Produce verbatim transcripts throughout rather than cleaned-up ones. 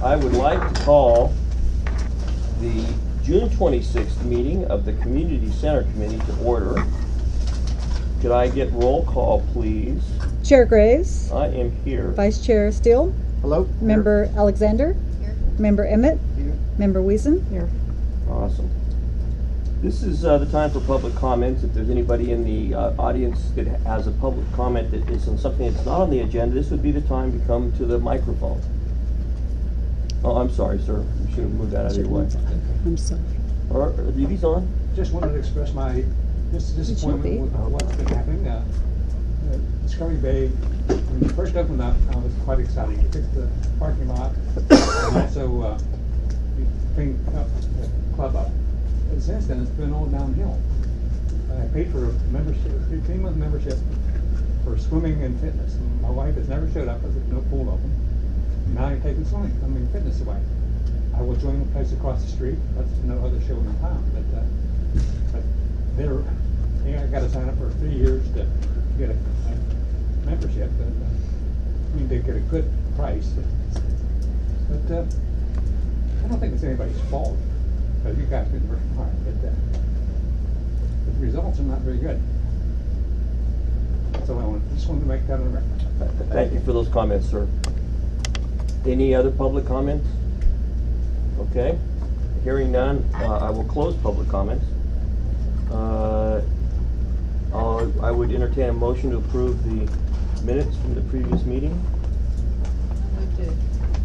I would like to call the June twenty-sixth meeting of the Community Center Committee to order. Could I get roll call, please? Chair Graves. I am here. Vice Chair Steele. Hello. Member Here. Alexander. Here. Member Emmett. Here. Member Wiesen. Here. Awesome. This is uh, the time for public comments. If there's anybody in the uh, audience that has a public comment that is on something that's not on the agenda, this would be the time to come to the microphone. Oh, I'm sorry, sir. You should have moved that out of your way. I'm sorry. Are, are these on? Just wanted to express my dis- disappointment with what's been happening. Uh, uh, Discovery Bay, when it first opened up, I was quite excited. We fixed the parking lot and also uh, we cleaned up the club up. But since then, it's been all downhill. I paid for a membership, a three-month membership for swimming and fitness. And my wife has never showed up because there's no pool open. Now you're taking swimming, I mean fitness away. I will join the place across the street. That's no other show in town, but, uh, but they're, yeah, I got to sign up for three years to get a, a membership. But, uh, I mean, they get a good price. But uh, I don't think it's anybody's fault, because you guys have been working hard. But, uh, but the results are not very good. So I want, just wanted to make that on the record. Thank you for those comments, sir. Any other public comments? Okay. Hearing none, uh, I will close public comments. Uh, I'll, I would entertain a motion to approve the minutes from the previous meeting. I would do.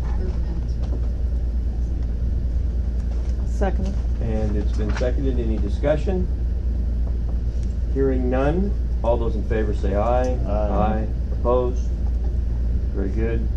Second. And it's been seconded. Any discussion? Hearing none, all those in favor say aye. Aye. Aye. Opposed? Very good.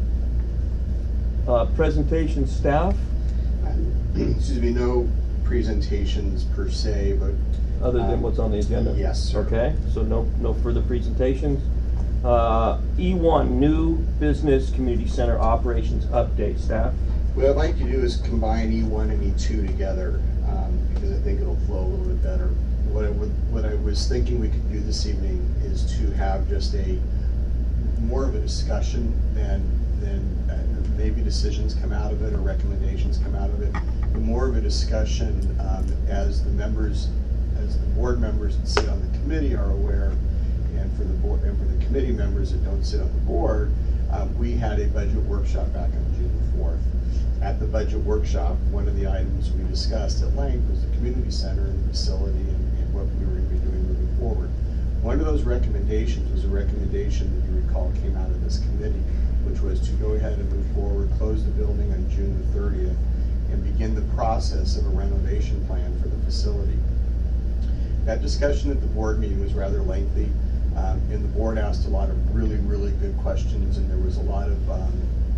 Uh, presentation staff, Excuse me, no presentations per se, but other than Um, what's on the agenda? yes, sir. Okay, so no, no further presentations. Uh, E one, new business community center operations update, staff. what I'd like to do is combine E one and E two together, um, because I think it'll flow a little bit better. What I would, what I was thinking we could do this evening is to have just a, more of a discussion than, than uh, maybe decisions come out of it or recommendations come out of it, but more of a discussion um, as the members, as the board members that sit on the committee are aware, and for the board and for the committee members that don't sit on the board, um, we had a budget workshop back on June fourth. At the budget workshop, one of the items we discussed at length was the community center and the facility and, and what we were going to be doing moving forward. One of those recommendations was a recommendation that you recall came out of this committee, which was to go ahead and move forward, close the building on June the thirtieth, and begin the process of a renovation plan for the facility. That discussion at the board meeting was rather lengthy, um, and the board asked a lot of really, really good questions, and there was a lot of, um,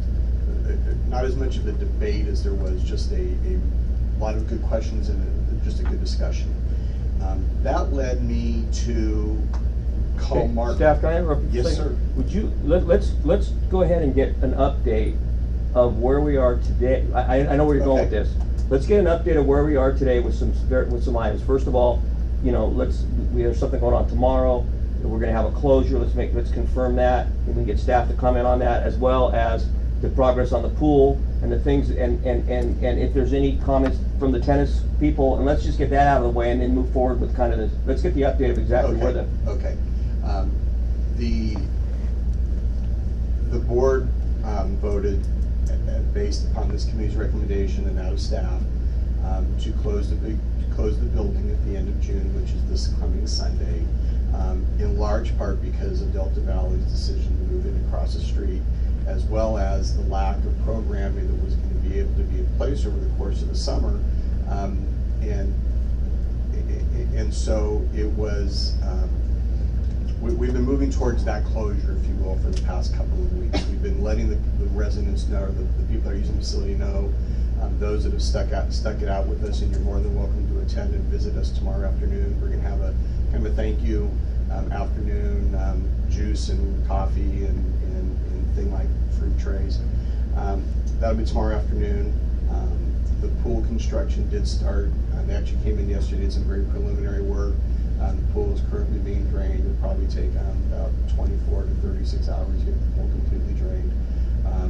not as much of a debate as there was just a, a lot of good questions and a, just a good discussion. Um, that led me to call Okay, Mark. Staff, can I interrupt you? for a Yes, second? sir. Would you, let, let's, let's go ahead and get an update of where we are today. I, I know where you're going with Okay. this. Let's get an update of where we are today with some, with some items. First of all, you know, let's, we have something going on tomorrow. We're gonna have a closure. Let's make, let's confirm that. And we can get staff to comment on that, as well as the progress on the pool and the things, and, and, and, and if there's any comments from the tennis people, and let's just get that out of the way and then move forward with kind of this, let's get the update of exactly Okay, where the. Okay. Um, the, the board um, voted, uh, based upon this committee's recommendation and out of staff, um, to close the big, to close the building at the end of June, which is this coming Sunday, um, in large part because of Delta Valley's decision to move it across the street, as well as the lack of programming that was going to be able to be in place over the course of the summer. Um, and, and so it was, um, we, we've been moving towards that closure, if you will, for the past couple of weeks. We've been letting the, the residents know, the, the people that are using the facility know, um, those that have stuck out, stuck it out with us, and you're more than welcome to attend and visit us tomorrow afternoon. We're going to have a kind of a thank you um, afternoon, um, juice and coffee and, and, and thing like fruit trays. Um, that'll be tomorrow afternoon. Um, the pool construction did start. Um, they actually came in yesterday, did some very preliminary work. Um, the pool is currently being drained. It'll probably take um, about twenty-four to thirty-six hours to get the pool completely drained. Um,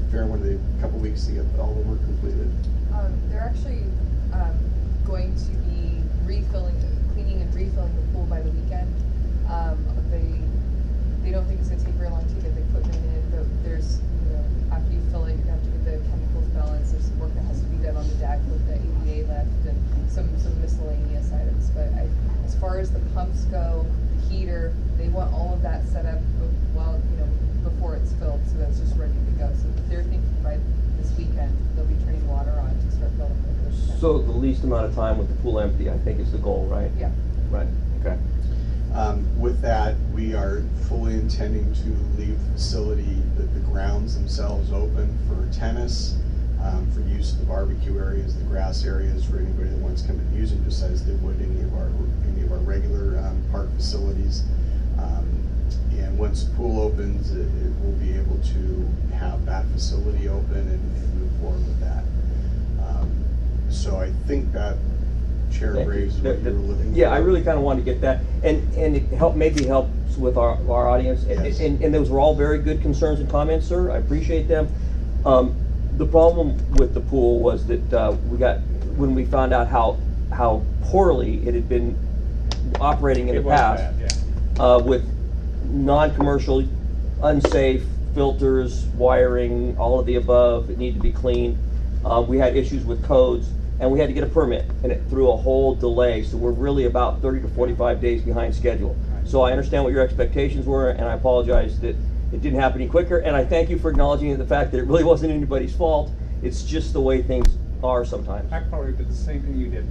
fair one, they, a couple weeks to get all the work completed. Um, they're actually, um, going to be refilling, cleaning and refilling the pool by the weekend. Um, they, they don't think it's gonna take very long to get the equipment in, but there's, you know, after you fill it, you have to get the chemicals balanced, there's some work that has to be done on the deck with the A D A lift and some, some miscellaneous items, but I, as far as the pumps go, the heater, they want all of that set up, be- well, you know, before it's filled, so that's just ready to go, so they're thinking by this weekend, they'll be turning water on to start filling the equipment. So the least amount of time with the pool empty, I think is the goal, right? Yeah. Right, okay. Um, with that, we are fully intending to leave the facility, the, the grounds themselves open for tennis, um, for use of the barbecue areas, the grass areas, for anybody that wants to come and use it, just as they would any of our, any of our regular, um, park facilities. Um, and once the pool opens, it, it will be able to have that facility open and, and move forward with that. Um, so I think that Chair Thank you. Graves is what you The- were the- looking for. Yeah, I really kind of wanted to get that, and, and it help, maybe helps with our, our audience. And- Yes. And, and those were all very good concerns and comments, sir, I appreciate them. Um, the problem with the pool was that, uh, we got, when we found out how, how poorly it had been operating in It the was past, bad, yeah. uh, with non-commercial, unsafe filters, wiring, all of the above, it needed to be cleaned. Uh, we had issues with codes, and we had to get a permit, and it threw a whole delay, so we're really about thirty to forty-five days behind schedule. So I understand what your expectations were, and I apologize that it didn't happen any quicker, and I thank you for acknowledging the fact that it really wasn't anybody's fault, it's just the way things are sometimes. I probably did the same thing you did.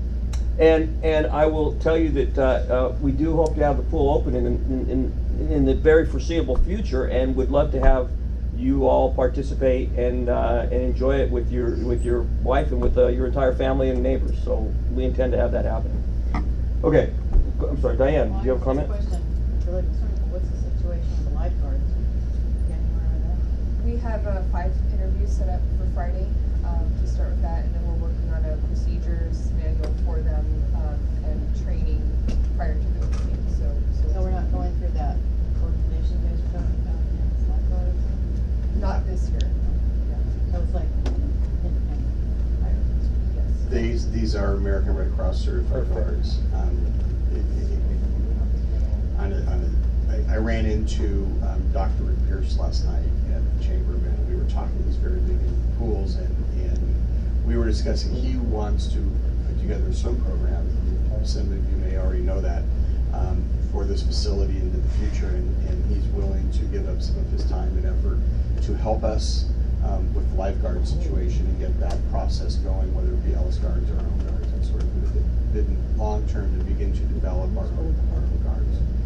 And, and I will tell you that, uh, uh, we do hope to have the pool open in, in, in, in the very foreseeable future, and would love to have you all participate and, uh, and enjoy it with your, with your wife and with, uh, your entire family and neighbors, so we intend to have that happen. Okay, I'm sorry, Diane, do you have a comment? Question, really concerned, what's the situation with the lifeguards? Getting where are We have uh, five interviews set up for Friday um, to start with that, and then we're working on a procedures manual for them um, and training prior to the opening. So, they? So we're not going through that coordination you guys were talking about against lifeguards? not this year. So it's like independent hires? Yes. These, these are American Red Cross certified guards. Um, it- it- it- on a, on a, I, I ran into, um, Doctor Rick Pierce last night at the chamber event. We were talking, he's very big in pools, and, and we were discussing, he wants to put together a swim program. Some of you may already know that, um, for this facility into the future, and, and he's willing to give up some of his time and effort to help us, um, with the lifeguard situation and get that process going, whether it be Ellis guards or our own guards, that sort of been, been long-term to begin to develop our own, our own guards.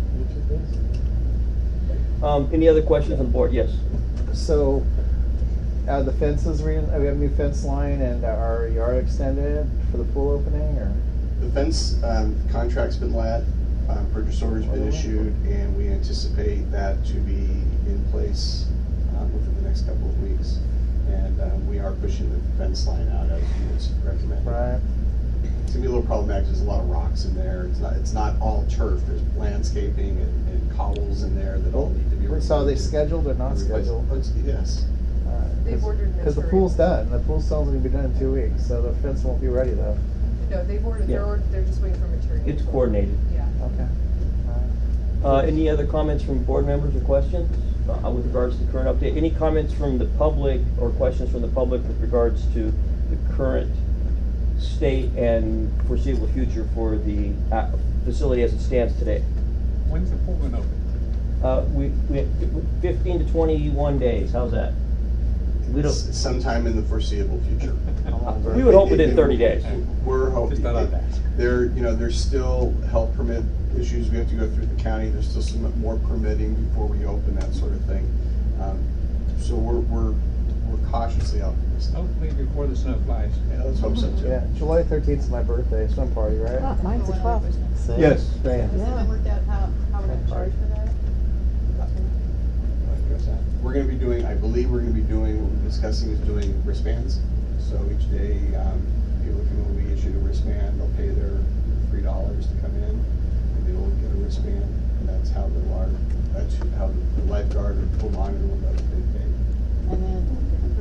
Um, any other questions on the board? Yes. So, uh, the fences, re- we have a new fence line and our yard extended for the pool opening, or? The fence, um, contract's been let, um, purchase order's been issued, and we anticipate that to be in place, um, within the next couple of weeks. And, um, we are pushing the fence line out as you would recommend. Right. It's gonna be a little problematic, there's a lot of rocks in there, it's not, it's not all turf, there's landscaping and, and cobbles in there that all need to be removed. So are they and scheduled or not replaced. scheduled? Oh, it's- Yes. They've ordered Because the material. pool's done, the pool's only gonna be done in two weeks, so the fence won't be ready though. No, they've ordered. They're Yeah. ordered, they're just waiting for material. It's coordinated. Yeah. Okay. All Uh, any other comments from board members or questions uh, with regards to the current update? Any comments from the public or questions from the public with regards to the current state and foreseeable future for the uh, facility as it stands today? When's the pool gonna open? Uh, we, we have fifteen to twenty-one days, how's that? We don't, S- Sometime in the foreseeable future. we would hope within thirty days. We're hoping. Just thought I'd ask. There, you know, there's still health permit issues we have to go through the county. There's still some more permitting before we open, that sort of thing. Um, So we're, we're, we're cautiously optimistic. Hopefully before the snow flies. Yeah, let's hope so too. Yeah, July thirteenth is my birthday, swim party, right? Oh, mine's the twelfth. See? Yes, Diane. Has anyone worked out how, how we're gonna charge for that? We're gonna be doing, I believe we're gonna be doing, what we're discussing is doing wristbands. So each day, um, people come in, will be issued a wristband, they'll pay their three dollars to come in, and they'll get a wristband, and that's how the large, that's how the lifeguard or pool monitor will know that they paid. And then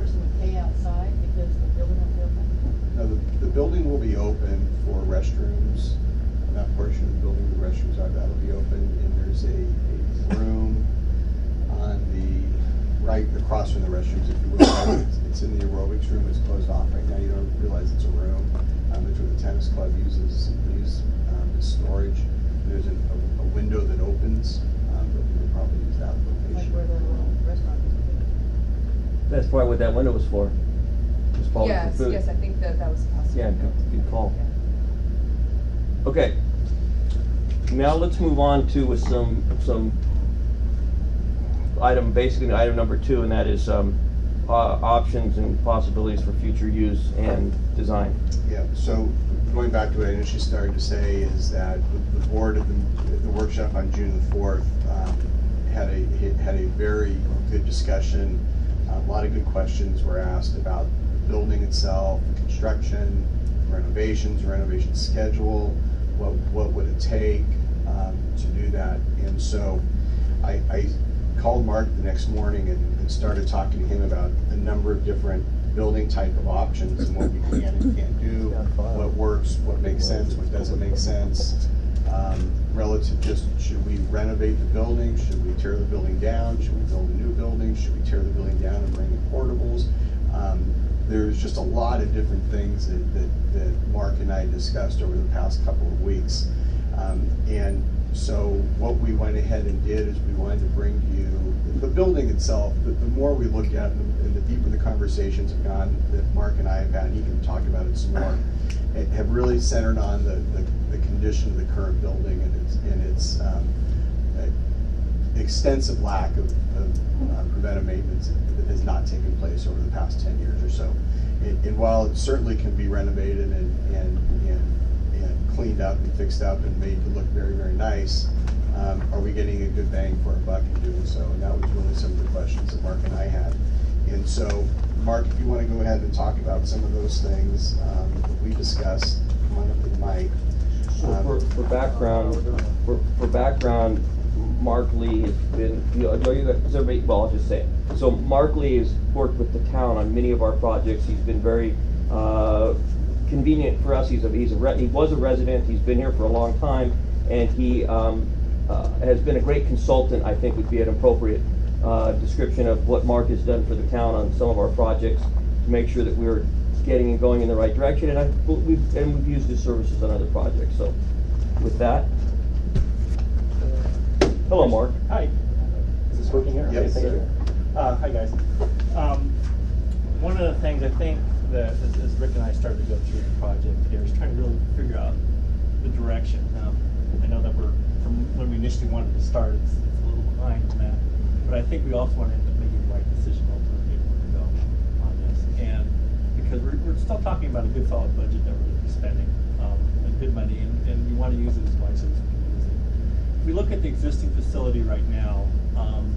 building will be open for restrooms. On that portion of the building, the restrooms are, that'll be open, and there's a, a room on the right across from the restrooms, if you will. It's, it's in the aerobics room. It's closed off right now. You don't realize it's a room. Um, it's where the tennis club uses use um, as storage. There's an, a, a window that opens, um, but we would probably use that Like location. where the little restaurant is. That's probably what that window was for. Just probably for Yes, food. yes, I think that that was possible. Yeah, good, good call. Yeah. Okay. Now let's move on to with some, some item, basically item number two, and that is, um, uh, options and possibilities for future use and design. Yeah, so going back to what I initially started to say is that the, the board at the, the workshop on June the fourth um, had a had a very good discussion. A lot of good questions were asked about the building itself, the construction, renovations, renovation schedule, what what would it take um, to do that, and so I, I called Mark the next morning and, and started talking to him about a number of different building type of options and what we can and can't do, what works, what makes sense, what doesn't make sense. Um, relative just, should we renovate the building? Should we tear the building down? Should we build a new building? Should we tear the building down and bring in portables? Um, there's just a lot of different things that, that, that Mark and I discussed over the past couple of weeks. Um, and so what we went ahead and did is we wanted to bring to you the, the building itself. The, the more we look at it and the deeper the conversations have gone that Mark and I have had, and he can talk about it some more, it, have really centered on the, the, the condition of the current building and its, and its um, uh, extensive lack of, of uh, preventive maintenance that has not taken place over the past ten years or so. And, and while it certainly can be renovated and, and, and and cleaned up and fixed up and made to look very, very nice, um, are we getting a good bang for our buck in doing so? And that was really some of the questions that Mark and I had. And so, Mark, if you want to go ahead and talk about some of those things um, that we discussed, come on up to the mic. So Um, for, for background, for, for background, Mark Lee has been, you know, are you, is everybody, well, I'll just say it. So Mark Lee has worked with the town on many of our projects. He's been very, uh, convenient for us. He's a, he's a re he was a resident. He's been here for a long time, and he um, uh, has been a great consultant. I think would be an appropriate uh, description of what Mark has done for the town on some of our projects to make sure that we're getting and going in the right direction. And I we've and we've used his services on other projects. So, with that, hello, Mark. Hi. Is this working here? Yes, Okay, thank sir. you. Uh, hi, guys. Um, one of the things I think that as, as Rick and I started to go through the project here is trying to really figure out the direction. Um, I know that we're, from when we initially wanted to start, it's, it's a little behind on that. But I think we also want to end up making the right decision ultimately where to go on this. And because we're, we're still talking about a good solid budget that we're going to be spending, um, and good money, and, and we want to use it as wisely as we can use it. If we look at the existing facility right now, um,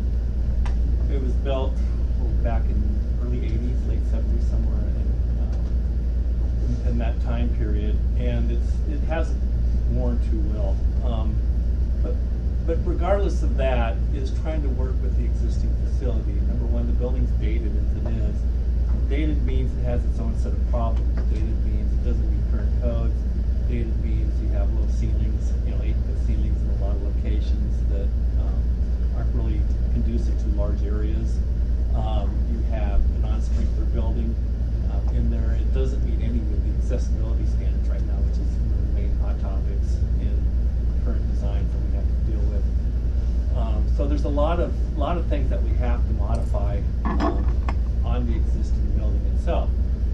it was built well, back in early eighties, late seventies, somewhere in, um, in, in that time period, and it's it hasn't worn too well. Um, but but regardless of that, is trying to work with the existing facility. Number one, the building's dated as it is. Dated means it has its own set of problems. Dated means it doesn't meet current codes. Dated means you have low ceilings, you know, eight foot ceilings in a lot of locations that um, aren't really conducive to large areas. Um, you have a non-sprinkler building um, in there. It doesn't meet any of the accessibility standards right now, which is one of the main hot topics in current designs that we have to deal with. Um, so there's a lot of lot of things that we have to modify um, on the existing building itself.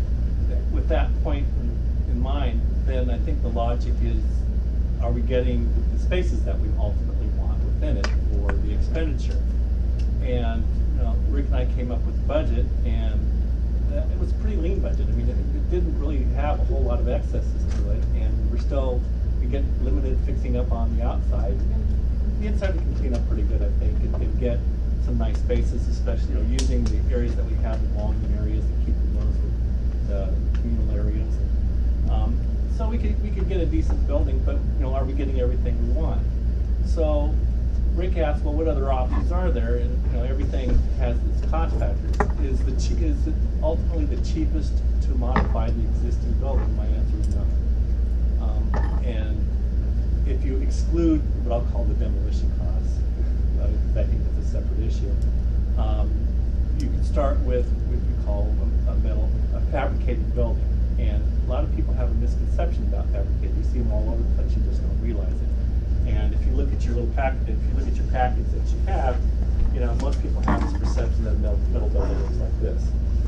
With that point in, in mind, then I think the logic is: are we getting the spaces that we ultimately want within it for the expenditure? And you know, Rick and I came up with a budget, and uh, it was a pretty lean budget. I mean, it, it didn't really have a whole lot of excesses to it, and we're still we get limited fixing up on the outside. And the inside we can clean up pretty good, I think, and, and get some nice spaces, especially you know, using the areas that we have, the walling areas, and keeping those with the communal areas. And, um, so we could we could get a decent building, but you know, are we getting everything we want? So Rick asked, well, what other options are there? And you know, everything has its cost factors. Is the che- is it ultimately the cheapest to modify the existing building? My answer is no. Um, and if you exclude what I'll call the demolition costs, uh, I think that's a separate issue. Um, you can start with what we call a, a metal, a fabricated building. And a lot of people have a misconception about fabricated. You see them all over the place, you just don't realize it. And if you look at your little packet, if you look at your packets that you have, you know, most people have this perception that a metal, metal building looks like this.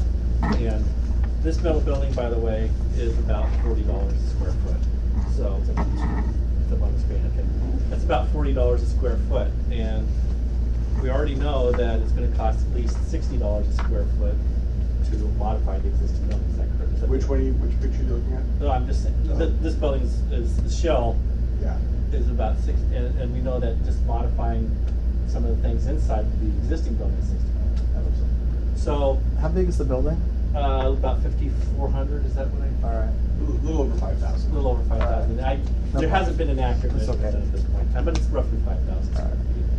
And this metal building, by the way, is about forty dollars a square foot. So it's up on the screen, okay. That's about forty dollars a square foot. And we already know that it's going to cost at least sixty dollars a square foot to modify the existing building. Is that correct? Is that Which one, are you, which picture are you looking at? No, I'm just saying, Oh. th- this building is, is, the shell Yeah. is about six, and, and we know that just modifying some of the things inside the existing building is sixty dollars. So, How big is the building? uh, about fifty-four hundred, is that what I? All right. A little, little over five A thousand. little over five thousand. I, No there problem. hasn't been an accurate It's measurement okay. at this point in time, but it's roughly five thousand. All right.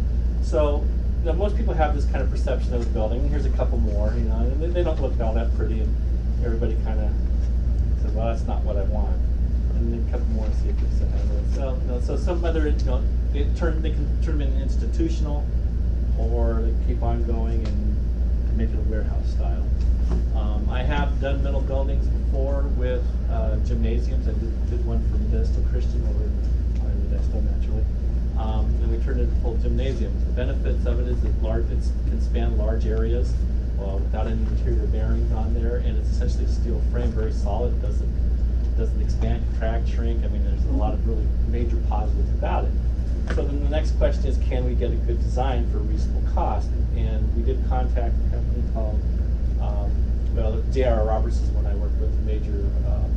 So, you know, most people have this kind of perception of the building. Here's a couple more, you know, and they, they don't look all that pretty, and everybody kind of says, well, that's not what I want. And then a couple more, see if it's a handle. So, you know, so some other, you know, they turn, they can turn them into institutional, or they keep on going and make it a warehouse style. Um, I have done metal buildings before with uh, gymnasiums. I did, did one for Modesto Christian over in in Modesto, naturally. Um, and we turned it into full gymnasiums. The benefits of it is it large, it can span large areas uh, without any interior bearings on there, and it's essentially a steel frame, very solid. Doesn't doesn't expand, contract, shrink. I mean, there's a lot of really major positives about it. So then the next question is, can we get a good design for a reasonable cost? And we did contact a company called, um, well, J R Roberts is one I worked with, a major um,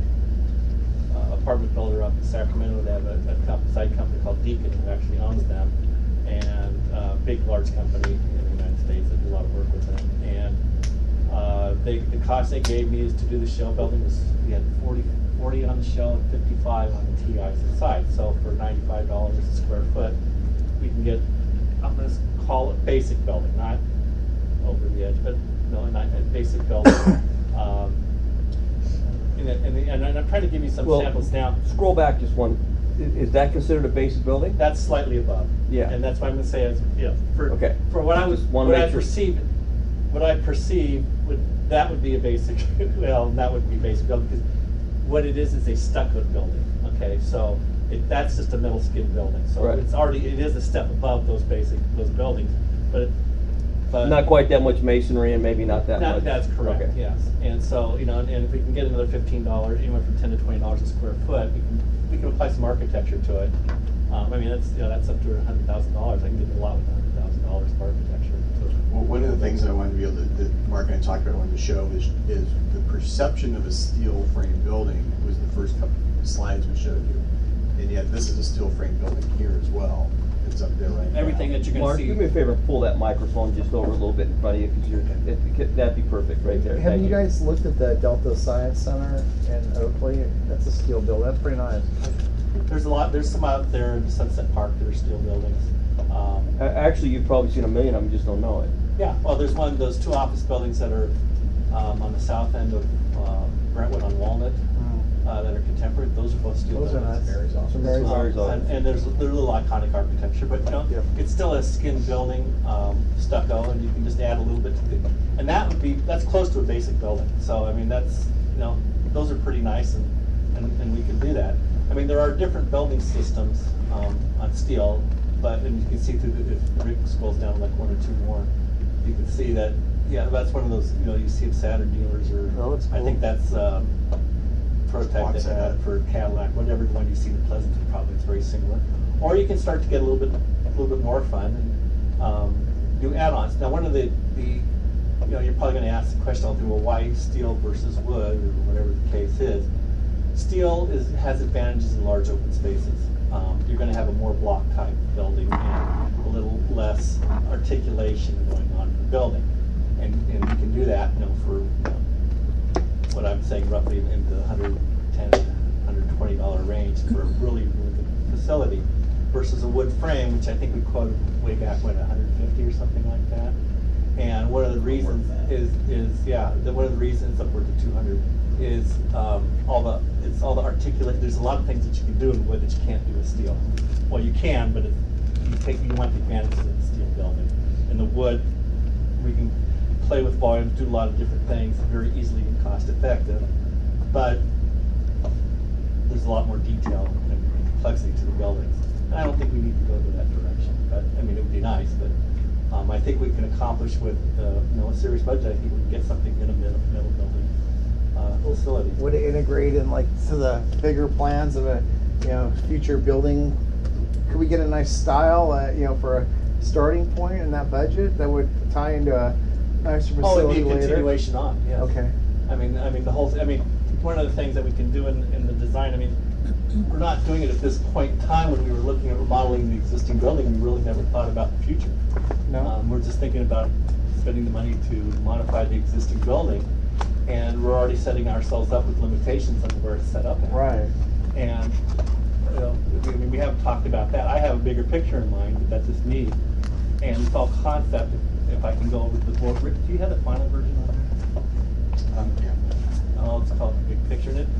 uh, apartment builder up in Sacramento. They have a, a comp- side company called Deacon who actually owns them, and a uh, big, large company in the United States. I do a lot of work with them. And uh, they, the cost they gave me is to do the shell building was, we had forty, forty on the shell and fifty-five on the T Is inside. So for ninety-five dollars a square foot, we can get, I'm going to call it basic building, not over the edge, but no, not a basic building. um, and, and, the, and I'm trying to give you some Well, samples now. Scroll back just one. I- Is that considered a basic building? That's slightly above. Yeah. And that's why I'm going to say, as you know, for Okay. for what I was, Just wanna what I make sure. perceive, what I perceive would that would be a basic. Well, that would be basic building because what it is is a stuccoed building. Okay, so it, that's just a metal skin building. So Right. it's already it is a step above those basic those buildings, but. It, but Not quite that much masonry and maybe not that That- much. That's correct, Okay. yes. And so, you know, and, and if we can get another fifteen dollars, anywhere from ten to twenty dollars a square foot, we can, we can apply some architecture to it. Um, I mean, that's, you know, that's up to a hundred thousand dollars. I can get a lot with a hundred thousand dollars of architecture. So, Well, one of the things that I wanted to be able to, that Mark and I talked about on the show is, is the perception of a steel frame building was the first couple of slides we showed you. And yet this is a steel frame building here as well. It's up there right now. Everything that you're gonna Mark, see. do me a favor and pull that microphone just over a little bit in front of you because you're, it, it, that'd be perfect right there. Have Thank you guys looked at the Delta Science Center in Oakley? That's a steel building. That's pretty nice. There's a lot, there's some out there in Sunset Park that are steel buildings. Um, A- Actually, you've probably seen a million of them, just don't know it. yeah, well, there's one, those two office buildings that are um, on the south end of uh, Brentwood on Walnut uh, that are contemporary. Those are both steel Those are buildings. nice. Mary's office. Mary's Um, Mary's office. and, and there's they're a little iconic architecture, but you know, Yep. it's still a skin building, um, stucco, and you can just add a little bit to the, and that would be that's close to a basic building. So I mean, that's you know, those are pretty nice, and and, and we can do that. I mean, there are different building systems um, on steel, but and you can see through the, if Rick scrolls down like one or two more, you can see that yeah, that's one of those you know you see at Saturn dealers or That looks I cool. think that's. Um, prototype they Quonset. had for Cadillac, whatever the one you see in Pleasanton, probably it's very similar. Or you can start to get a little bit, a little bit more fun and um, do add-ons. Now, one of the, the, you know, you're probably going to ask the question all through, well, why steel versus wood, or whatever the case is. Steel is has advantages in large open spaces. Um, you're going to have a more block-type building and a little less articulation going on in the building, and and you can do that, you know, for you know, what I'm saying roughly in the one hundred ten, one hundred twenty dollar range for a really, really good facility versus a wood frame, which I think we quoted way back when, one hundred fifty or something like that. And one of the reasons is, is, yeah, the, one of the reasons upwards of two hundred is, um, all the, it's all the articulate, there's a lot of things that you can do in wood that you can't do with steel. Well, you can, but it, you take, you want the advantages of the steel building. In the wood, we can play with volumes, do a lot of different things, very easily and cost effective, but there's a lot more detail and complexity to the buildings. And I don't think we need to go to that direction, but, I mean, it would be nice, but um, I think we can accomplish with, uh, you know, a serious budget, I think we can get something in a middle, middle building uh, facility. Would it integrate in like to the bigger plans of a, you know, future building? Could we get a nice style, uh, you know, for a starting point in that budget that would tie into a nicer facility Oh, it'd be a later? continuation on, yes. Okay. I mean, I mean, the whole, I mean, one of the things that we can do in, in the design, I mean, we're not doing it at this point in time when we were looking at remodeling the existing building, we really never thought about the future. No. Um, we're just thinking about spending the money to modify the existing building, and we're already setting ourselves up with limitations on where it's set up at. Right. And, you know, I mean, we haven't talked about that. I have a bigger picture in mind, but that's just me. And it's all concept, if, if I can go over to the board. Rick, do you have the final version on there? Um, yeah. Oh, it's called the big picture in it.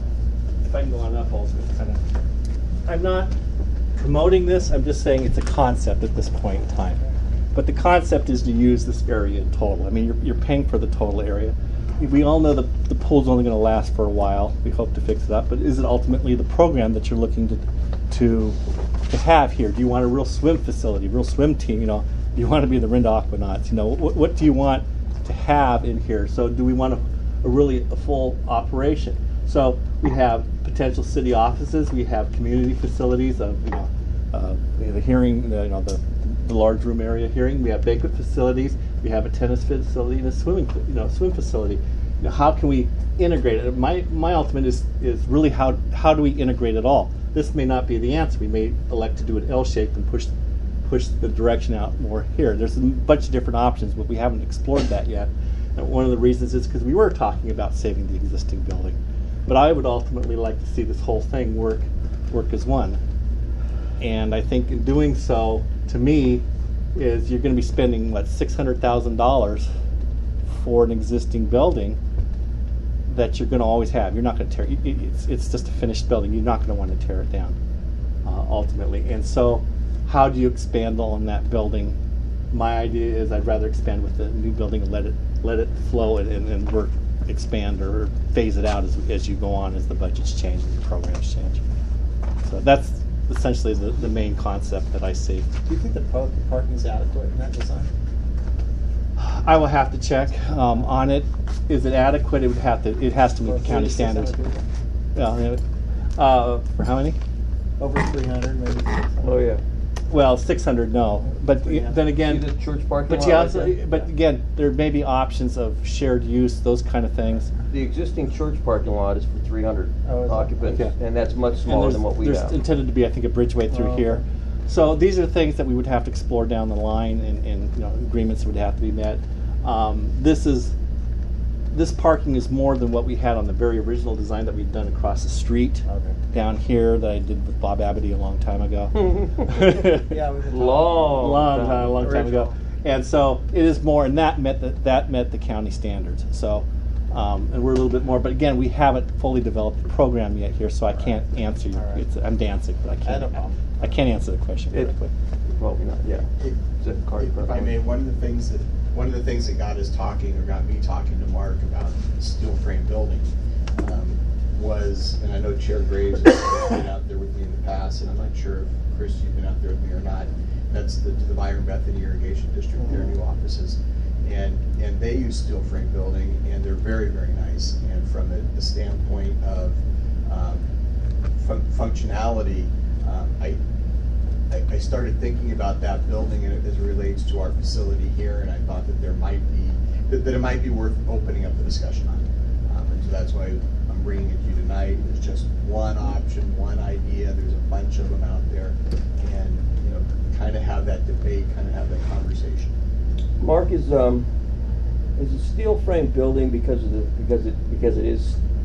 If I can go on up, I'll just kind of. I'm not promoting this. I'm just saying it's a concept at this point in time. But the concept is to use this area in total. I mean, you're, you're paying for the total area. We all know the the pool's only going to last for a while. We hope to fix it up. But is it ultimately the program that you're looking to to to have here? Do you want a real swim facility, real swim team? You know, do you want to be the Rinda Aquanauts? You know, what, what do you want to have in here? So do we want a, a really a full operation? So we have potential city offices, we have community facilities of, you know, uh, we have the hearing, the, you know, the, the large room area hearing. We have banquet facilities. We have a tennis facility and a swimming, you know, swim facility. You know, how can we integrate it? My my ultimate is is really how how do we integrate it all? This may not be the answer. We may elect to do it L-shaped and push push the direction out more here. There's a bunch of different options, but we haven't explored that yet. And one of the reasons is because we were talking about saving the existing building. But I would ultimately like to see this whole thing work work as one. And I think in doing so, to me, is you're going to be spending, what, six hundred thousand dollars for an existing building that you're going to always have. You're not going to tear it. It's, it's just a finished building. You're not going to want to tear it down, uh, ultimately. And so how do you expand on that building? My idea is I'd rather expand with the new building and let it let it flow and, and, and work, expand or phase it out as, as you go on, as the budgets change and the programs change. So that's essentially the, the main concept that I see. Do you think the public parking is adequate in that design? I will have to check um, on it. Is it adequate? It would have to. It has to meet the county standards. Well, uh, for how many? Over three hundred, maybe six hundred. Oh, yeah. Well, six hundred, no. But y- then again, See the church parking but lot you right also, there? but again, there may be options of shared use, those kind of things. The existing church parking lot is for three hundred Oh, is it? occupants, Okay. and that's much And smaller there's- than what we there's have. intended to be, I think, a bridgeway through Oh, here. okay. So these are things that we would have to explore down the line, and, and you know, agreements would have to be met. Um, this is this parking is more than what we had on the very original design that we'd done across the street Okay. down here that I did with Bob Abity a long time ago. Yeah, we've been Long, long time. time, a long time ago. And so it is more, and that met the, that met the county standards. So, um, and we're a little bit more, but again, we haven't fully developed the program yet here, so I can't answer you. All right. It's, I'm dancing, but I can't. no problem. I can't answer the question It- directly. Well, we're not, yeah. Is it car If I may, one of the things that, one of the things that got us talking, or got me talking to Mark about the steel frame building, um, was, and I know Chair Graves has been out there with me in the past, and I'm not sure if, Chris, you've been out there with me or not. That's the, the Byron Bethany Irrigation District, their new offices. And, and they use steel frame building, and they're very, very nice. And from the, the standpoint of um, fun- functionality, um, I, I, I started thinking about that building and it, as it relates to our facility here, and I thought that there might be, that, that it might be worth opening up the discussion on. Um, and so that's why I'm bringing it to you tonight. There's just one option, one idea. There's a bunch of them out there, and you know, kind of have that debate, kind of have that conversation. Mark, is um, is a steel frame building because of the because it because it is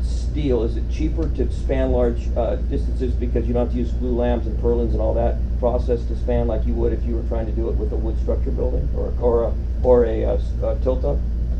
steel, is it cheaper to span large uh, distances because you don't have to use glue lambs and purlins and all that process to span like you would if you were trying to do it with a wood structure building or or a, or a, uh, uh, tilt-up?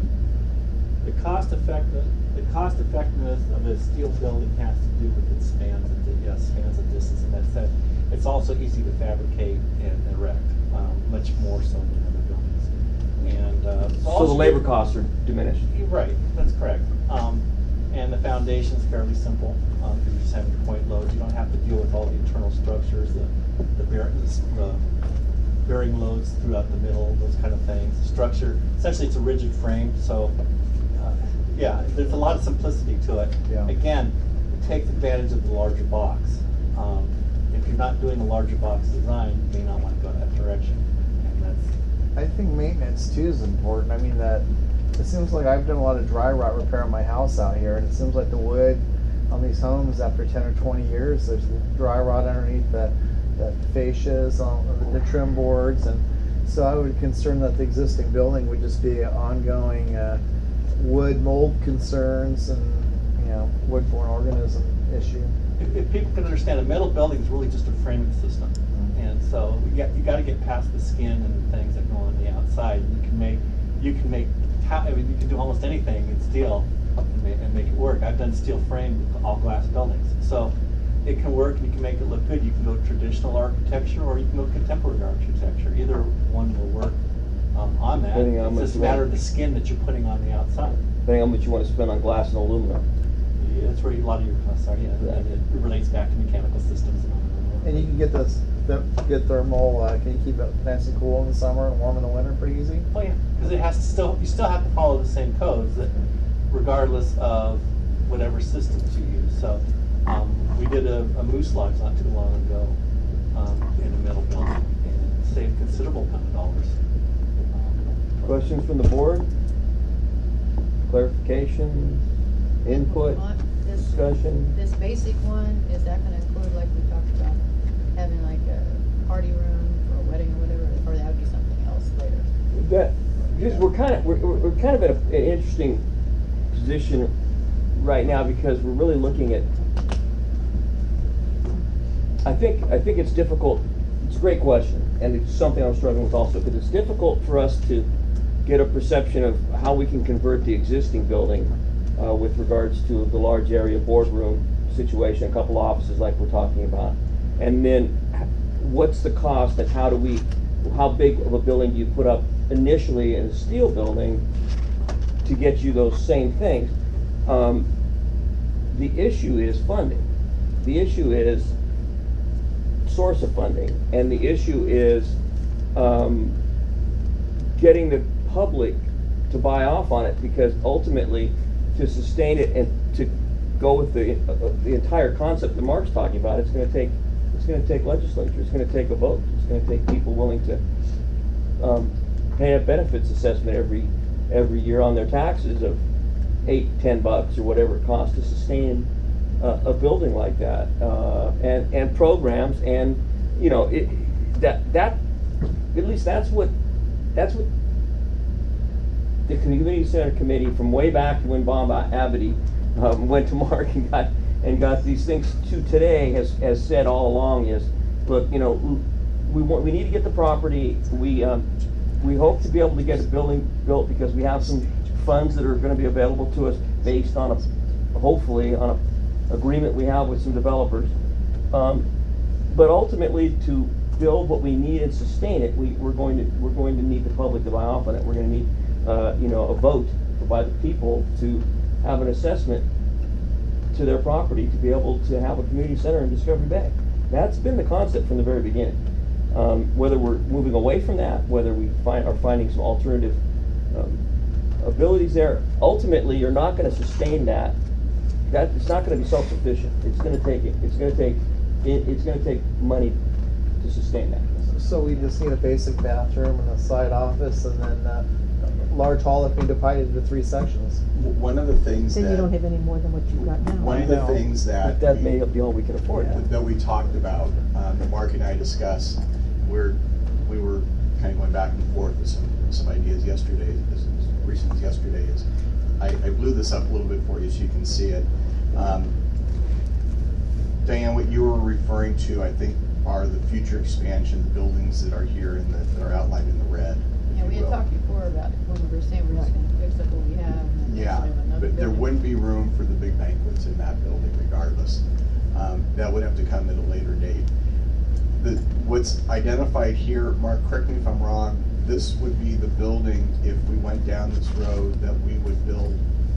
The cost effective, the cost effectiveness of a steel building has to do with its spans and, di- yes, spans and distance, and that's it. It's also easy to fabricate and erect, um, much more so than other buildings. And, uh. So the also- labor costs are diminished. You're right, that's correct. Um, and the foundation's fairly simple, um, because you're just having to point loads. You don't have to deal with all the internal structures, the, the bear, the bearing loads throughout the middle, those kind of things. The structure, essentially it's a rigid frame, so, uh, yeah, there's a lot of simplicity to it. Yeah. Again, it takes advantage of the larger box. Um, if you're not doing a larger box design, you may not want to go that direction. And that's, I think maintenance too is important. I mean, that it seems like I've done a lot of dry rot repair on my house out here, and it seems like the wood on these homes after ten or twenty years, there's dry rot underneath the, the fascias on the, the trim boards, and so I would concern that the existing building would just be ongoing uh, wood mold concerns and, you know, woodborne organism issue. If, if people can understand, a metal building is really just a framing system, and so you got you got to get past the skin and the things that go on the outside. You can make you can make I mean you can do almost anything in steel and make, and make it work. I've done steel frame with all glass buildings, so it can work and you can make it look good. You can go traditional architecture or you can go contemporary architecture. Either one will work um, on that. Depending on It's what just a you matter want. of the skin that you're putting on the outside. Depending on what you want to spend on glass and aluminum. Yeah, that's where a lot of your costs are. Yeah, Yeah. and it relates back to mechanical systems and all that. And you can get this the good thermal. Uh, can you keep it nice and cool in the summer and warm in the winter pretty easy? Oh yeah, because it has to still, you still have to follow the same codes that, regardless of whatever systems you use. So, um, we did a, a moose lodge not too long ago, um, in a metal building and saved considerable amount of dollars. Um, Questions from the board? Clarification? Input? On this- Discussion? This basic one, is that gonna include, like we talked about, having like a party room for a wedding or whatever, or that would be something else later? That, because we're kind of, we're, we're we're kind of at a, an interesting position right now because we're really looking at, I think, I think it's difficult, it's a great question, and it's something I'm struggling with also, because it's difficult for us to get a perception of how we can convert the existing building uh, with regards to the large area boardroom situation, a couple offices like we're talking about. And then what's the cost and how do we, how big of a building do you put up initially in a steel building to get you those same things? Um, the issue is funding. The issue is source of funding. And the issue is um, getting the public to buy off on it, because ultimately to sustain it and to go with the uh, the entire concept that Mark's talking about, it's going to take it's going to take legislature, it's going to take a vote, it's going to take people willing to um, pay a benefits assessment every every year on their taxes of eight, ten bucks or whatever it costs to sustain uh, a building like that, uh, and and programs, and you know it, that that at least that's what that's what the community center committee from way back when Bob Abity um, went to Mark and got and got these things to today has has said all along is, look, you know, we want we need to get the property. We um, we hope to be able to get a building built because we have some funds that are going to be available to us based on a hopefully on a agreement we have with some developers. Um, but ultimately, to build what we need and sustain it, we, we're going to we're going to need the public to buy off on it. We're going to need uh, you know a vote by the people to have an assessment to their property to be able to have a community center in Discovery Bay. That's been the concept from the very beginning. Um, whether we're moving away from that, whether we find are finding some alternative um, abilities there, ultimately you're not going to sustain that. That it's not going to be self-sufficient. It's going to take it's going to take it, it's going to take money to sustain that. So we just need a basic bathroom and a side office, and then uh, a large hall that can be divided into three sections. One of the things Then that you don't have any more than what you've got now. one of I the know. things that But that we- may be all we can afford. Yeah. that we talked about, um, that Mark and I discussed, we're, we were kind of going back and forth with some, some ideas yesterday, as, as recent as yesterday is, I, I blew this up a little bit for you so you can see it. Um, Diane, what you were referring to, I think, are the future expansion, the buildings that are here and that are outlined in the red. if Yeah, you we had will. talked before about it, when we were saying we're just gonna fix up what we have. and then Yeah, have another but there building. wouldn't be room for the big banquets in that building regardless. Um, That would have to come at a later date. The, what's identified here, Mark, correct me if I'm wrong, this would be the building, if we went down this road, that we would build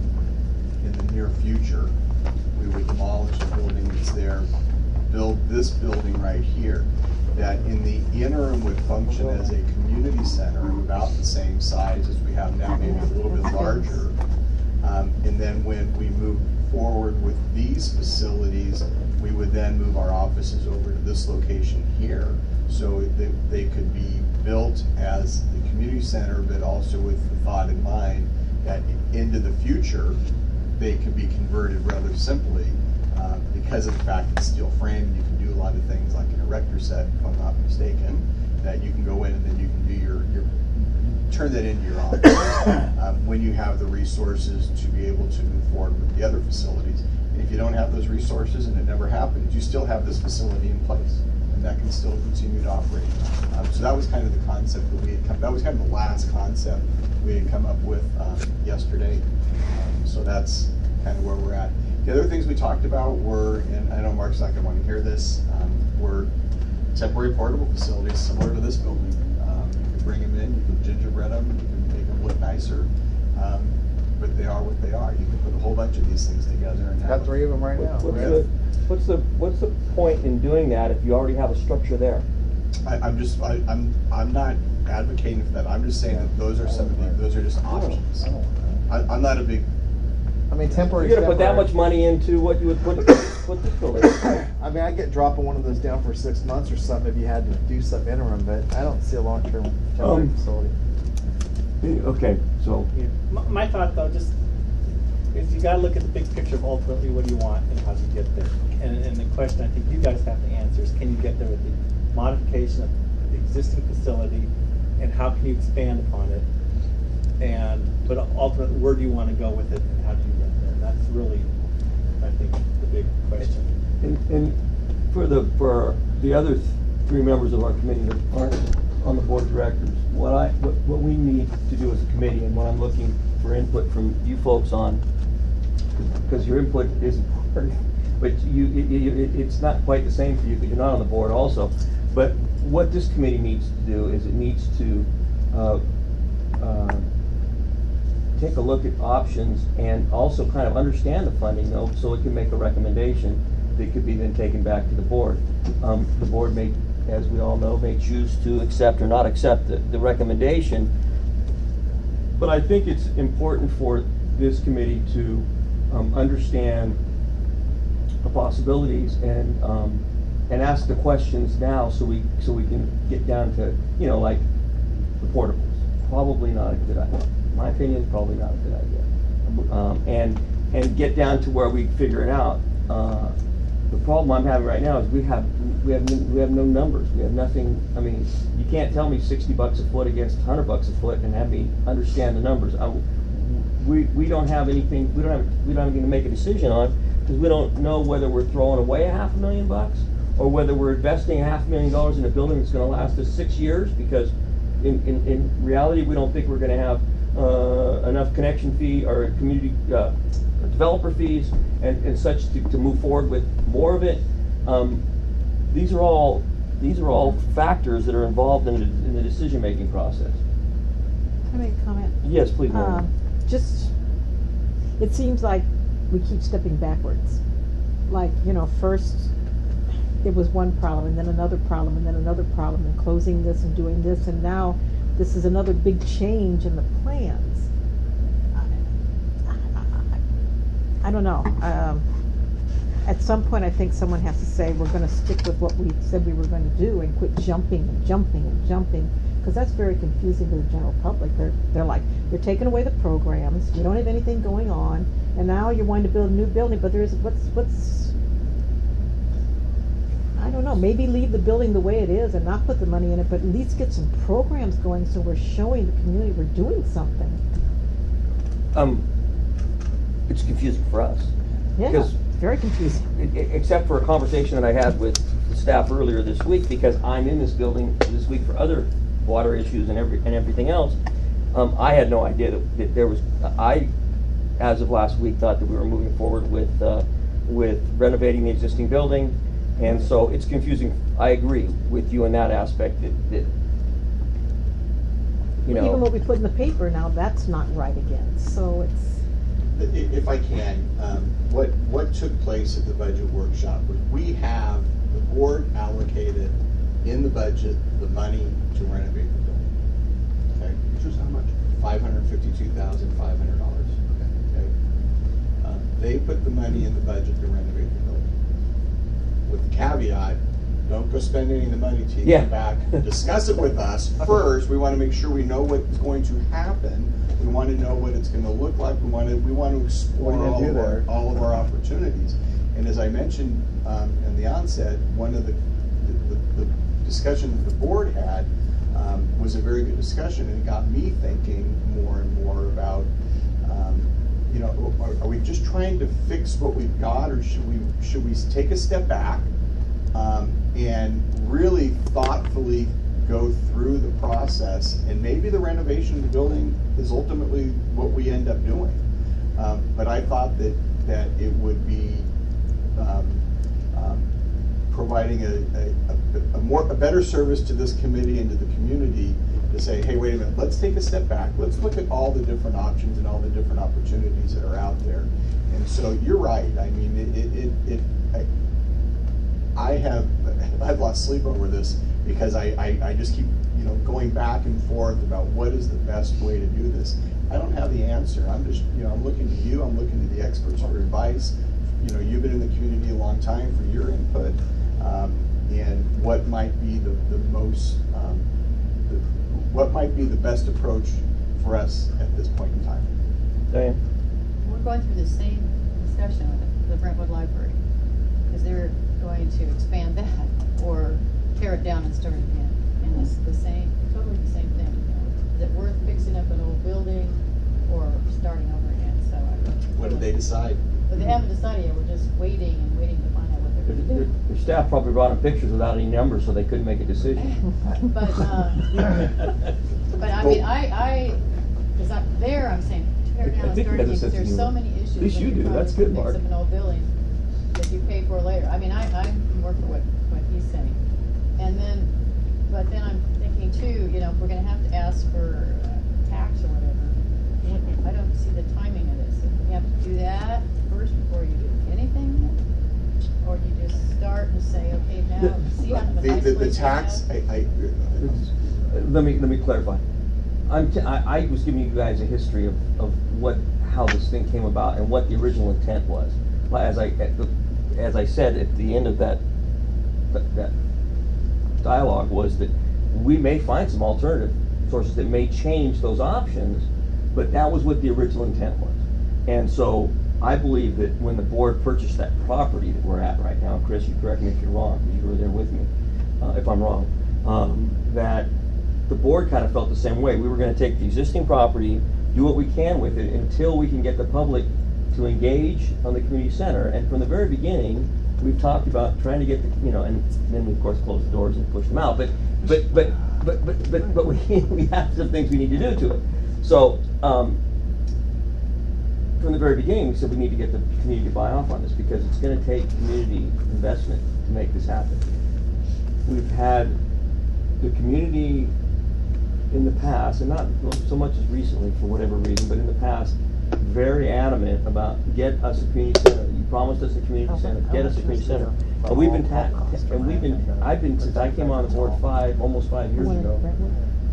in the near future. We would demolish the building that's there, build this building right here, that in the interim would function as a community center of about the same size as we have now, maybe a little bit larger. Um, and then when we move forward with these facilities, we would then move our offices over to this location here, so that they could be built as the community center, but also with the thought in mind that into the future, they could be converted rather simply, uh, because of the fact it's steel frame, you can do a lot of things like an erector set, if I'm not mistaken, that you can go in and then you can do your, your turn that into your office um, when you have the resources to be able to move forward with the other facilities. And if you don't have those resources and it never happens, you still have this facility in place, and that can still continue to operate. Um, so that was kind of the concept that we had come, that was kind of the last concept we had come up with um, yesterday. Um, so that's kind of where we're at. The other things we talked about were, and I know Mark's not going to want to hear this, um, were temporary portable facilities similar to this building. Um, you can bring them in, you can gingerbread them, you can make them look nicer, um, but they are what they are. You can put a whole bunch of these things together and have Got three of them right now. What's right? the, what's the, what's the point in doing that if you already have a structure there? I, I'm just, I, I'm, I'm not advocating for that. I'm just saying that those are some of the, those are just options. I don't know. I, I'm not a big, I mean, temporary. You're gonna put that temporary. much money into what you would put, put this building. I mean, I get dropping one of those down for six months or something if you had to do some interim, but I don't see a long-term temporary Um, facility. Okay, so, Yeah. My, my thought though, just, is you gotta look at the big picture of ultimately what do you want and how do you get there? And, and the question I think you guys have to answer is, can you get there with the modification of the existing facility, and how can you expand upon it? And, but ultimately, where do you wanna go with it, and how do you get there? And that's really, I think, the big question. and, and for the, for the other th- three members of our committee that aren't on the board of directors, what I, what, what we need to do as a committee, and what I'm looking for input from you folks on, because your input is important, but you, it, it, it's not quite the same for you, because you're not on the board also. But what this committee needs to do is it needs to, uh, uh, take a look at options and also kind of understand the funding though, so it can make a recommendation that could be then taken back to the board. Um, the board may, as we all know, may choose to accept or not accept the, the recommendation. But I think it's important for this committee to um, understand the possibilities and um, and ask the questions now, so we so we can get down to, you know, like the portables. Probably not a good idea. My opinion, probably not a good idea. Um, and and get down to where we figure it out. Uh, the problem I'm having right now is we have we have we have no numbers. We have nothing. I mean, you can't tell me sixty bucks a foot against one hundred bucks a foot and have me understand the numbers. I, we we don't have anything. We don't have we don't have anything to make a decision on, because we don't know whether we're throwing away a half a million bucks or whether we're investing a half a million dollars in a building that's going to last us six years. Because in in, in reality, we don't think we're going to have uh, enough connection fee or community uh, developer fees and, and such to, to move forward with more of it. Um, these are all these are all factors that are involved in the, in the decision-making process. Can I make a comment? Yes, please, Maureen. Um, just, it seems like we keep stepping backwards. Like, you know, first it was one problem, and then another problem, and then another problem, and closing this and doing this, and now this is another big change in the plans. I, I, I, I don't know. Um, at some point, I think someone has to say, we're going to stick with what we said we were going to do and quit jumping and jumping and jumping, because that's very confusing to the general public. They're, they're like, they're taking away the programs, we don't have anything going on, and now you're wanting to build a new building, but there's, what's, what's, I don't know, maybe leave the building the way it is and not put the money in it, but at least get some programs going so we're showing the community we're doing something. Um, it's confusing for us. Yeah, Because very confusing. e- e- except for a conversation that I had with the staff earlier this week, because I'm in this building this week for other water issues and every, and everything else, um, I had no idea that, that there was, I, as of last week, thought that we were moving forward with, uh, with renovating the existing building, and so it's confusing. I agree with you in that aspect, that, that, you know. Even what we put in the paper now, that's not right again, so it's, I- If I can, um, what, what took place at the budget workshop was we have, the board allocated in the budget the money to renovate the building. Okay? Which was how much? Five hundred fifty-two thousand five hundred dollars. Okay? Uh, They put the money in the budget to renovate the building. With the caveat, don't go spend any of the money till you Yeah. come back and discuss it with us. First, we want to make sure we know what's going to happen. We want to know what it's going to look like. We want to, we want to explore What are you all gonna of do our, there? all of our opportunities. And as I mentioned um, in the onset, one of the, the, the discussion that the board had um, was a very good discussion, and it got me thinking more and more about, um, you know, are, are we just trying to fix what we've got, or should we should we take a step back um, and really thoughtfully go through the process, and maybe the renovation of the building is ultimately what we end up doing. Um, but I thought that that it would be um, um, providing a, a, a, a more a better service to this committee and to the community to say, hey, wait a minute, let's take a step back. Let's look at all the different options and all the different opportunities that are out there. And so you're right. I mean, it it, it, it I, I have I've lost sleep over this because I, I, I just keep you know going back and forth about what is the best way to do this. I don't have the answer. I'm just you know I'm looking to you. I'm looking to the experts for advice. You know, you've been in the community a long time for your input, um, and what might be the, the most, um, the, what might be the best approach for us at this point in time. Diane? We're going through the same discussion with the Brentwood Library, because they're going to expand that or tear it down and start again. And it's the same, totally the same thing. You know, is it worth fixing up an old building or starting over again? So I. What did they decide? But they haven't decided yet. We're just waiting and waiting to find out what they're Their, going to their, do. their staff probably brought in pictures without any numbers, so they couldn't make a decision. But, uh, but I mean, I, I, because I'm there, I'm saying, tear I down and think start he has a again, 'cause sense of there's so humor. many issues. At least when you you're do. trying That's to good, fix Mark. up an old building that you pay for later. I mean, I, I can work for what, what he's saying. And then, but then I'm thinking too, you know, if we're gonna have to ask for uh, tax or whatever, I don't see the timing of this. If we have to do that first before you do anything, or you just start and say, okay, now, see how the The, nice the, the place we tax, have? I, I, Let me, let me clarify. I'm t- I, I was giving you guys a history of, of what, how this thing came about and what the original intent was. Well, As I, at the- as I said at the end of that, that- that dialogue was that we may find some alternative sources that may change those options, but that was what the original intent was. And so I believe that when the board purchased that property that we're at right now, Chris, you correct me if you're wrong, because you were there with me, uh, if I'm wrong, um, that the board kind of felt the same way. We were gonna take the existing property, do what we can with it until we can get the public to engage on the community center. And from the very beginning, we've talked about trying to get the, you know, and then we of course closed the doors and pushed them out. But, but, but, but, but, but, but we, we have some things we need to do to it. So, um, from the very beginning, we said we need to get the community to buy off on this because it's gonna take community investment to make this happen. We've had the community in the past, and not so much as recently for whatever reason, but in the past, very adamant about get us a community center. You promised us a community center, get us a community center. And we've been, ta- and we've been, I've been, since I came on the board five, almost five years One in ago. Brentwood.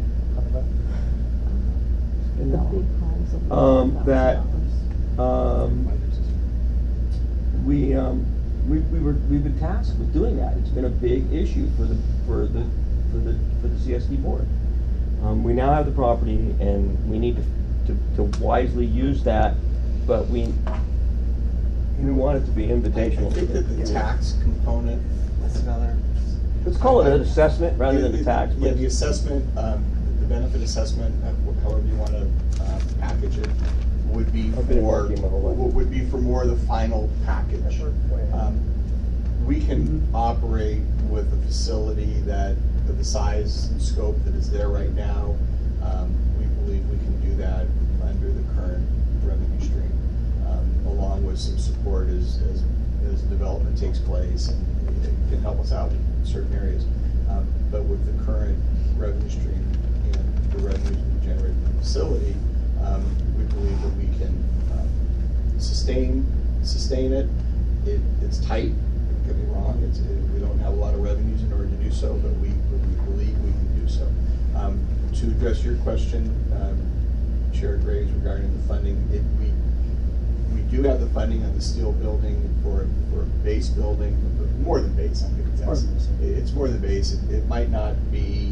The big homes of Um, that, dollars. um, we, um, we, we were, we've been tasked with doing that. It's been a big issue for the, for the, for the, for the C S D board. Um, we now have the property and we need to, to, to wisely use that, but we, we want it to be I invitational. think that the tax component. That's another. Let's call it an assessment rather than a tax. Yeah, but- the assessment, um, the benefit assessment, uh, wh- however you wanna, uh, package it, would be I've been in for, marketing my whole life. would be for more the final package. Um, We can operate with a facility that, of the size and scope that is there right now. Um, we believe we can do that under the current revenue stream, um, along with some support as, as, as development takes place, and it can help us out in certain areas. Um, but with the current revenue stream and the revenues we generate from the facility, um, we believe that we can um, sustain sustain it. It it's tight. Don't get me wrong. It's it, we don't have a lot of revenues in order to do so, but we but we believe we can do so. Um, to address your question, um, Chair Graves, regarding the funding, it, we we do have the funding of the steel building for for a base building, more than base. I'm going to guess. It's more than base. It, it might not be.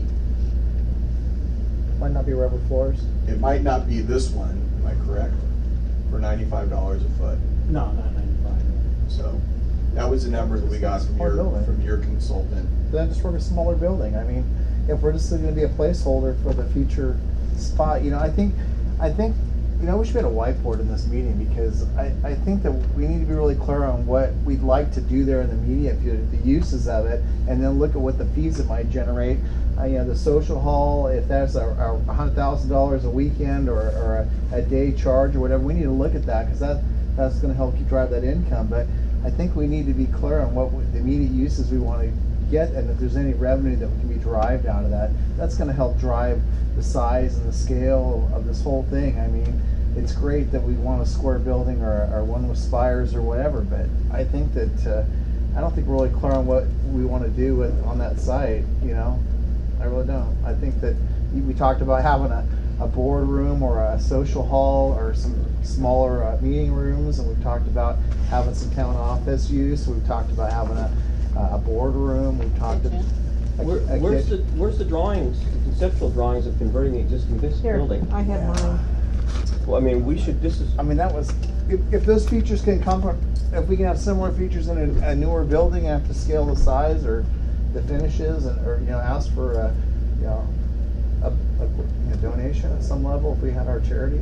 Might not be rubber floors. It might not be this one. Am I correct? For ninety-five dollars a foot. No, not ninety-five. So that was the number that we got from Smart your building. from your consultant. Then just for a smaller building. I mean, if we're just going to be a placeholder for the future spot, you know, I think, I think, you know, we should get a whiteboard in this meeting, because I, I think that we need to be really clear on what we'd like to do there in the immediate future, the uses of it, and then look at what the fees it might generate. Uh, you know, the social hall, if that's a, a hundred thousand dollars a weekend or, or a, a day charge or whatever, we need to look at that, because that that's going to help you drive that income. But I think we need to be clear on what we, the immediate uses we want to get, and if there's any revenue that can be derived out of that, that's going to help drive the size and the scale of this whole thing. I mean, it's great that we want a square building or, or one with spires or whatever, but I think that uh, I don't think we're really clear on what we want to do with on that site. You know, I really don't. I think that we talked about having a, a boardroom or a social hall or some smaller uh, meeting rooms, and we've talked about having some town office use. We've talked about having a a boardroom. We've talked about Where, where's the where's the drawings, the conceptual drawings of converting the existing business Here, building? I have mine. Well, I mean, we should. This is. I mean, that was, if, if those features can come from, if we can have similar features in a, a newer building, have to scale the size or the finishes, and or you know, ask for a, you know, a, a, a donation at some level if we had our charity.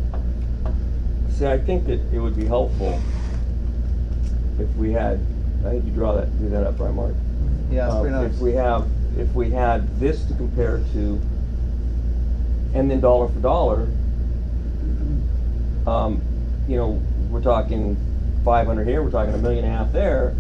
See, I think that it would be helpful if we had. I think you draw that, do that up, right, Mark? Yeah, it's Um, pretty nice. If we have, if we had this to compare to, and then dollar for dollar, um, you know, we're talking five hundred here, we're talking a million and a half there,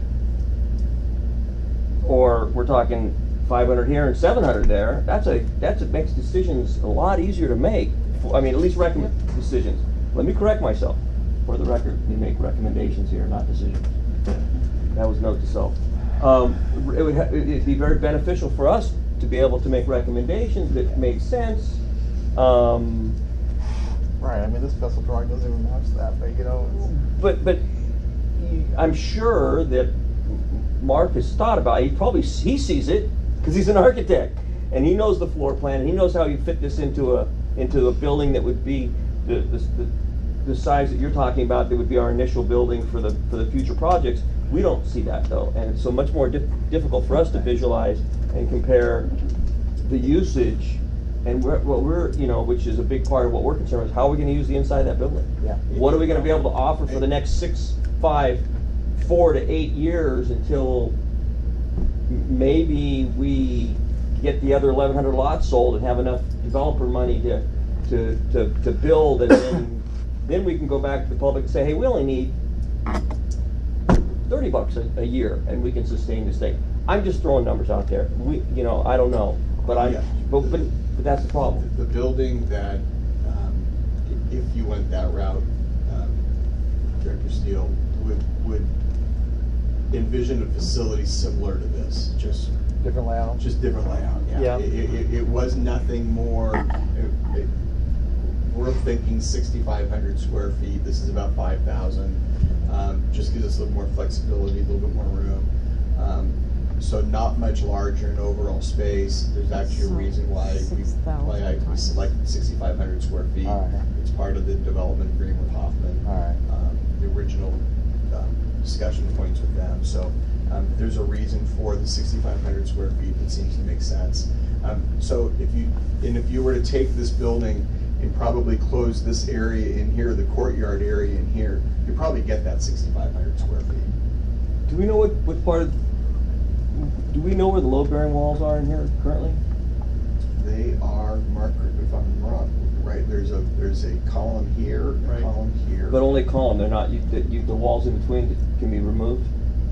or we're talking five hundred here and seven hundred there. That's a that's it makes decisions a lot easier to make. I mean, at least recommend decisions. Let me correct myself. For the record, we make recommendations here, not decisions. That was note to self. Um, it would ha it'd be very beneficial for us to be able to make recommendations that make sense. Um, Right. I mean, this pencil drawing doesn't even match that, but you know. It's, but but I'm sure that Mark has thought about it. He probably he sees it because he's an architect and he knows the floor plan and he knows how you fit this into a into a building that would be the the, the the size that you're talking about, that would be our initial building for the for the future projects. We don't see that though, and it's so much more di difficult for us to visualize and compare the usage, and we're, what we're, you know, which is a big part of what we're concerned with, how are we going to use the inside of that building? Yeah. What are we going to be able to offer for the next six, five, four to eight years until m- maybe we get the other eleven hundred lots sold and have enough developer money to to to, to build, and then then we can go back to the public and say, hey, we only need thirty bucks a, a year, and we can sustain this thing. I'm just throwing numbers out there. We, you know, I don't know, but I, Yeah. but, but but that's the problem. The building that, um, i- if you went that route, um, Director Steele, would, would envision a facility similar to this, just, different layout. just different layout, yeah. Yeah. It, it, it was nothing more, it, it, we're thinking sixty-five hundred square feet, this is about five thousand. Um, just gives us a little more flexibility, a little bit more room. Um, so not much larger in overall space. There's actually a So, reason why we, six thousand why I we times. selected sixty-five hundred square feet. All right. It's part of the development agreement with Hoffman. All right. Um, the original um, discussion points with them. So um, there's a reason for the sixty-five hundred square feet that seems to make sense. Um, so if you, and if you were to take this building and probably close this area in here, the courtyard area in here, you probably get that sixty-five hundred square feet. Do we know what, what part of, do we know where the load-bearing walls are in here currently? They are, Mark, if I'm wrong, right, there's a, there's a column here, a Right. column here. But only column, they're not, you, the, you, the walls in between can be removed?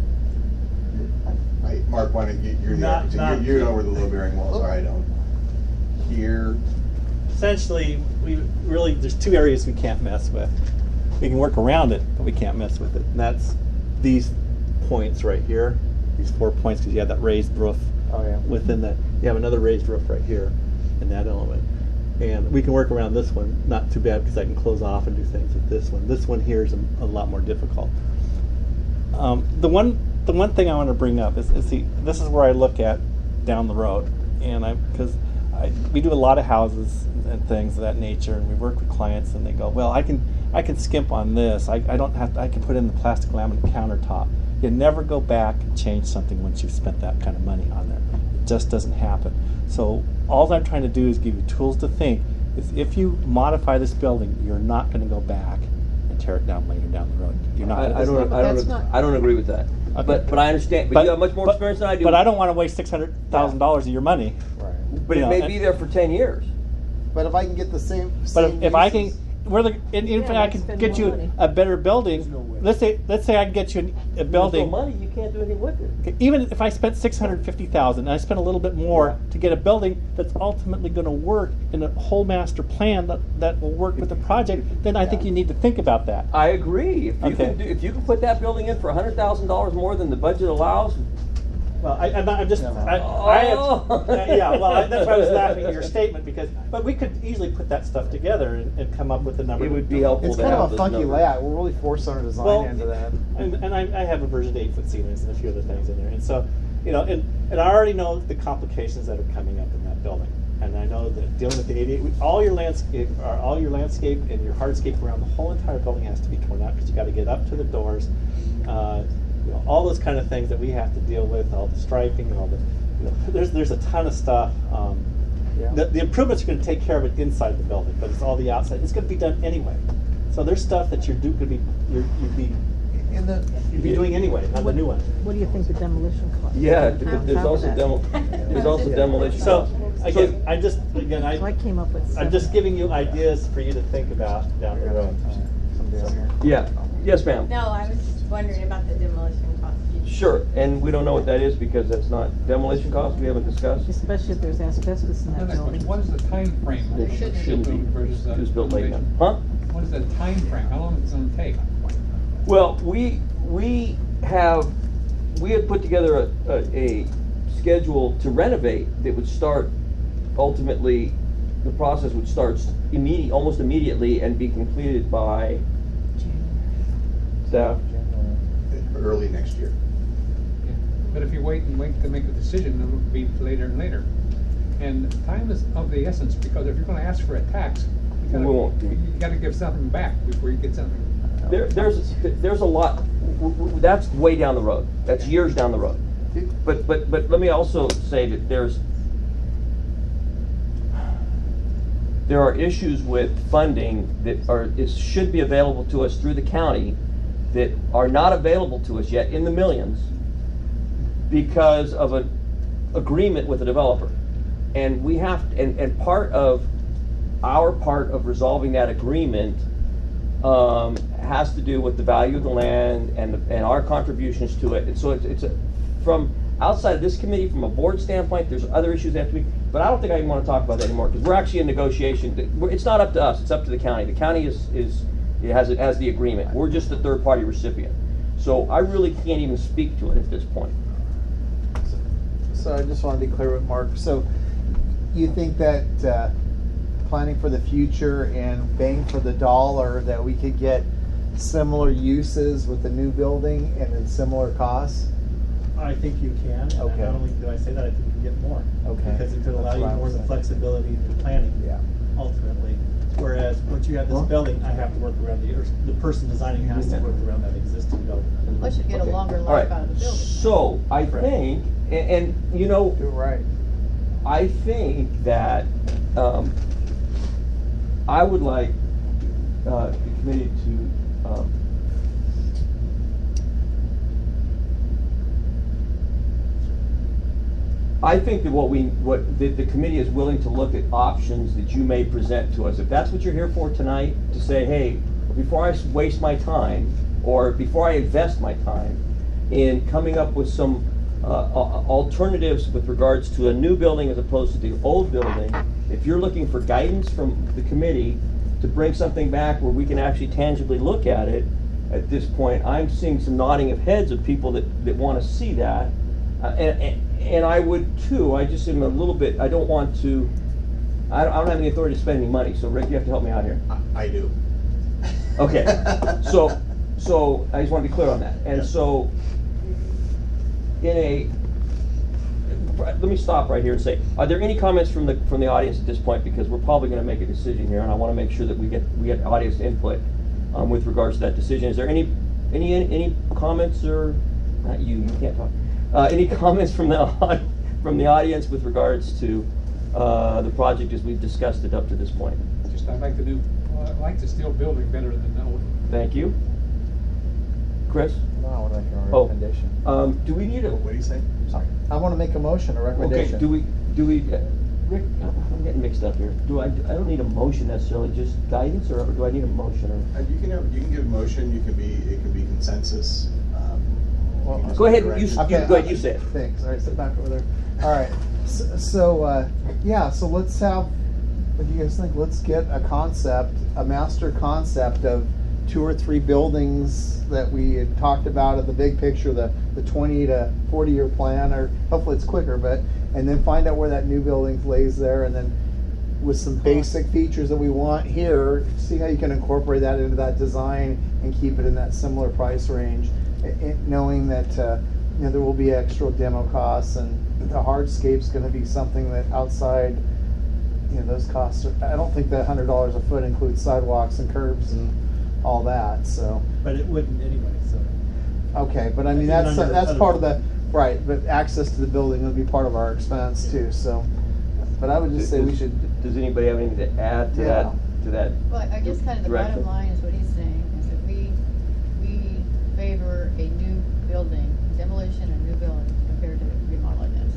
I, Mark, why don't you, you're the Not- architect, not- you, you know where the load-bearing walls are, I don't. Here, Essentially, we really, there's two areas we can't mess with. We can work around it, but we can't mess with it. And that's these points right here, these four points, because you have that raised roof Oh, yeah. within that. You have another raised roof right here in that element. And we can work around this one, not too bad, because I can close off and do things with this one. This one here is a, a lot more difficult. Um, the one, the one thing I want to bring up is, is see, this is where I look at down the road, and I because I, we do a lot of houses and things of that nature, and we work with clients, and they go, well, I can I can skimp on this. I, I don't have to, I can put in the plastic laminate countertop. You never go back and change something once you've spent that kind of money on there. It just doesn't happen. So all I'm trying to do is give you tools to think. Is if you modify this building, you're not going to go back and tear it down later down the road. You're not. I, gonna I don't, But I don't, that's ag- not- I don't agree with that. Okay. But, but I understand, but you have much more but- experience than I do. But I don't want to waste six hundred thousand dollars of your money. Right. But you it know, may and- be there for ten years. But if I can get the same, But same if, if I can, uses- where the, and Yeah, if I then can spend get more you money. a better building, There's no way. let's say let's say I can get you an- a building. There's no money, you can't do anything with it. Okay, even if I spent six hundred fifty thousand and I spent a little bit more Yeah. to get a building that's ultimately going to work in a whole master plan that, that will work with the project, then I think you need to think about that. I agree. If you Okay. can do, if you can put that building in for a hundred thousand dollars more than the budget allows, Well, I, I'm, not, I'm just, No, no. I, I have, Oh. uh, yeah, well, I, that's why I was laughing at your statement, because, but we could easily put that stuff together and, and come up with a number. it would be helpful it's to kind have of a those funky numbers. layout. We're really forcing our design Well, into that. And, and I, I have a version eight foot ceilings and a few other things in there, and so, you know, and, and I already know the complications that are coming up in that building, and I know that dealing with the eighty-eight, all your landscape, or all your landscape and your hardscape around the whole entire building has to be torn out because you got to get up to the doors, uh, you know, all those kind of things that we have to deal with, all the striping and all the, you know, there's there's a ton of stuff. Um, Yeah. the, the improvements are going to take care of it inside the building, but it's all the outside. It's going to be done anyway. So there's stuff that you're do could be you're, you'd be In the, you'd be doing anyway on the new one. What do you think the demolition cost? Yeah, On th- top there's of also that? demo, there's also Yeah. demolition. So costs. again, I just again So I I came up with I'm just seven. giving you ideas for you to think about down the road. somebody else here. Yeah, yes, ma'am. No, I was just wondering about the demolition cost. Sure, and we don't know what that is because that's not demolition costs, we haven't discussed. Especially if there's asbestos in that Another building. question, what is the time frame? It Shouldn't be. shouldn't be, Versus the it was built late enough. renovation? Huh? What is the time frame? How long is it gonna take? Well, we, we have, we had put together a, a, a schedule to renovate that would start, ultimately, the process would start immediate, almost immediately and be completed by staff. early next year. Yeah. But if you wait and wait to make a decision, it'll be later and later. And time is of the essence, because if you're gonna ask for a tax, you gotta, We won't. you gotta give something back before you get something. There, there's, there's a lot, w- w- that's way down the road, that's years down the road. But, but, but let me also say that there's, there are issues with funding that are, is, should be available to us through the county that are not available to us yet in the millions because of an agreement with the developer. And we have, and, and part of, our part of resolving that agreement um, has to do with the value of the land and, the, and our contributions to it. And so it's, it's a, from outside of this committee, from a board standpoint, there's other issues that have to be, but I don't think I even want to talk about that anymore because we're actually in negotiation. We're- It's not up to us, it's up to the county. The county is, is it has, it has the agreement. We're just the third party recipient. So I really can't even speak to it at this point. So I just want to be clear with Mark. So you think that uh, planning for the future and bang for the dollar, that we could get similar uses with the new building and at similar costs? I think you can, and Okay. not only do I say that, I think you can get more. Okay. Because it could allow That's you what I more was of the thinking. flexibility in planning. Yeah. Ultimately, whereas once you have this Well- building, I have to work around the, or the person designing has to work around that existing building. Plus you get a Okay. longer All right. life out of the building. So I Correct. think, and, and you know, Do it right. I think that um, I would like uh, the committee to um, I think that what we, what the, the committee is willing to look at options that you may present to us. If that's what you're here for tonight, to say, hey, before I s- waste my time, or before I invest my time in coming up with some uh, al- alternatives with regards to a new building as opposed to the old building, if you're looking for guidance from the committee to bring something back where we can actually tangibly look at it, at this point, I'm seeing some nodding of heads of people that, that want to see that. Uh, and, and and I would too. I just am a little bit. I don't want to. I don't, I don't have any authority to spend any money. So Rick, you have to help me out here. I, I do. Okay. So, so I just want to be clear on that. And Yeah. so, in a, let me stop right here and say, are there any comments from the from the audience at this point? Because we're probably going to make a decision here, and I want to make sure that we get we get audience input um, with regards to that decision. Is there any any any comments or not you? You can't talk. Uh, any comments from the from the audience with regards to uh, the project as we've discussed it up to this point? Just, I like the new, well, I like the steel building better than the old. Thank you. Chris? No, I want to make a Oh. recommendation. Um, do we need a? What do you say? Sorry. I want to make a motion, a recommendation. Okay. Do we? Do we? Uh, Rick, I'm getting mixed up here. Do I? I don't need a motion necessarily, just guidance, or do I need a motion? Or? Uh, you can have, you can give a motion. You can be it can be consensus. Um, you Well, can just Go ahead. direct You, it. you Okay, go ahead. uh, You say it. Thanks. All right, sit back over there. All right. So, so uh, yeah, so let's have, what do you guys think? Let's get a concept, a master concept of two or three buildings that we had talked about at the big picture, the, the twenty to forty year plan, or hopefully it's quicker, but, and then find out where that new building lays there, and then with some basic features that we want here, see how you can incorporate that into that design and keep it in that similar price range, i- i- knowing that uh, you know there will be extra demo costs, and the hardscape's going to be something that outside, you know, those costs are, I don't think that hundred dollars a foot includes sidewalks and curbs and all that. So But it wouldn't anyway, so. okay, but I mean Even that's under- that's under- part of the right, but access to the building would be part of our expense too. So, but I would just say we Does- should. Does anybody have anything to add to Yeah. that? To that? Well, I guess kind of the direction? bottom line is what he's saying, is that we, we favor a new building, demolition of new building compared to remodeling this.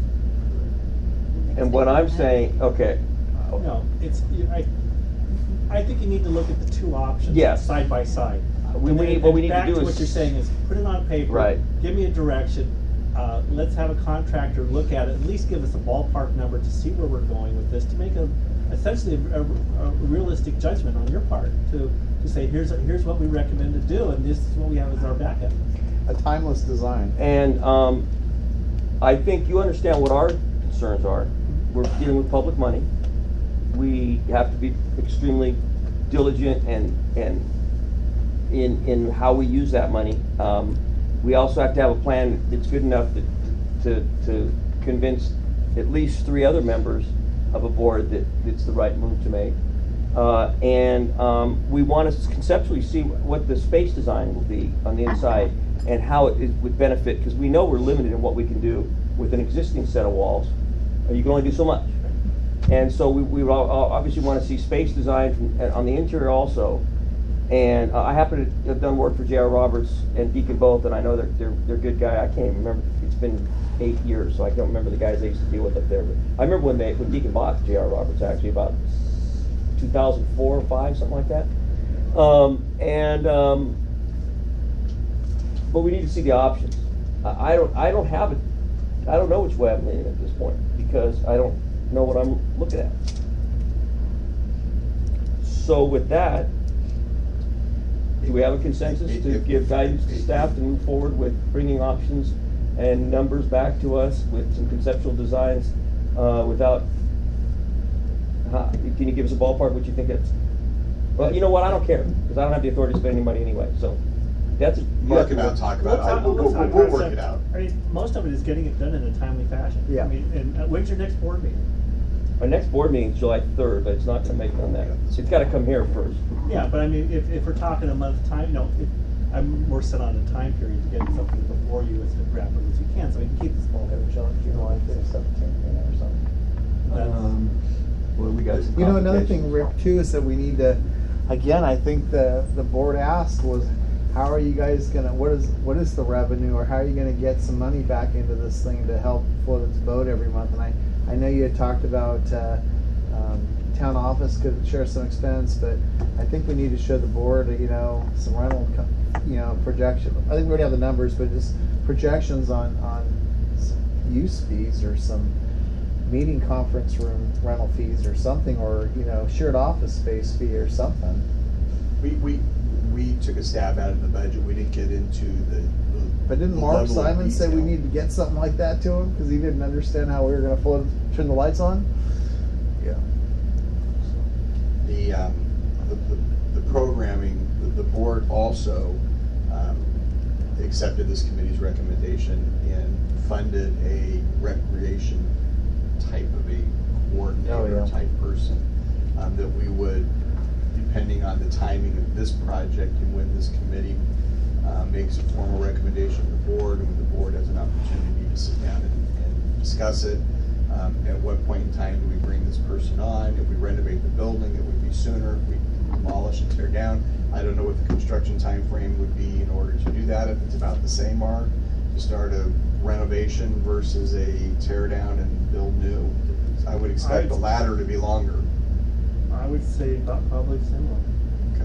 And what I'm saying, okay. No, it's, you- I, I think you need to look at the two options. Yes. Side by side. We- And we then- need- what we and need to back do is- what you're saying is, put it on paper. Right. Give me a direction, uh, let's have a contractor look at it, at least give us a ballpark number to see where we're going with this, to make a, essentially a, a, a realistic judgment on your part, to, to say, here's, here's what we recommend to do, and this is what we have as our backup. A timeless design. And um, I think you understand what our concerns are. We're dealing with public money. We have to be extremely diligent and and in in how we use that money. Um, we also have to have a plan that's good enough to to, to convince at least three other members of a board that it's the right move to make. Uh, and um, we want to conceptually see what the space design will be on the inside and how it is, would benefit, because we know we're limited in what we can do with an existing set of walls. Uh, You can only do so much. And so we, we would all- all obviously want to see space design from, uh, on the interior also. And uh, I happen to have done work for J R Roberts and Deacon both, and I know they're, they're, they're a good guy. I can't even remember, it's been eight years, so I don't remember the guys they used to deal with up there. But I remember when they, when Deacon bought J R Roberts, actually, about two thousand four or five, something like that. Um, and, um, but we need to see the options. I, I don't, I don't have it, I don't know which way I'm leaning at this point, because I don't know what I'm looking at. So with that, do we have a consensus to give guidance to staff to move forward with bringing options and numbers back to us with some conceptual designs, uh, without, uh, can you give us a ballpark what you think it's? Well, you know what, I don't care, because I don't have the authority to spend any money anyway, so that's. you Mark have and to- I'll talk about it. I- We'll We'll, talk- we'll, we'll we'll talk work about it out. I mean, most of it is getting it done in a timely fashion. Yeah. I mean, and uh, when's your next board meeting? Our next board meeting is July third, but it's not gonna make it on that. It's gotta come here first. Yeah, but I mean, if, if we're talking a month time, you know, if, I'm more set on a time period to get something before you as rapidly as you can, so we can keep this ball. July fifteenth or something. That's- Um, Well, we got some You know, another thing, complications. Rick, too, is that we need to, again, I think the, the board asked was, how are you guys gonna, what is, what is the revenue, or how are you gonna get some money back into this thing to help float its boat every month? And I, I know you had talked about, uh, um, town office could share some expense, but I think we need to show the board, you know, some rental, co- you know, projection. I think we already have the numbers, but just projections on, on some use fees or some meeting conference room rental fees or something, or, you know, shared office space fee or something. We, we, we took a stab at it in the budget, we didn't get into the. the- But didn't the Mark level of Simon say we detail. need to get something like that to him, because he didn't understand how we were gonna float, turn the lights on? Yeah. The, um, the, the, the programming, the, the board also, um, accepted this committee's recommendation and funded a recreation type of a coordinator Oh, yeah. type person, um, that we would, depending on the timing of this project and when this committee, uh, makes a formal recommendation to the board, and when the board has an opportunity to sit down and, and discuss it, um, at what point in time do we bring this person on? If we renovate the building, it would be sooner. If we demolish and tear down, I don't know what the construction time frame would be in order to do that, if it's about the same, Mark, to start a renovation versus a tear down and build new. I would expect the latter to be longer. I would say about probably similar. Okay.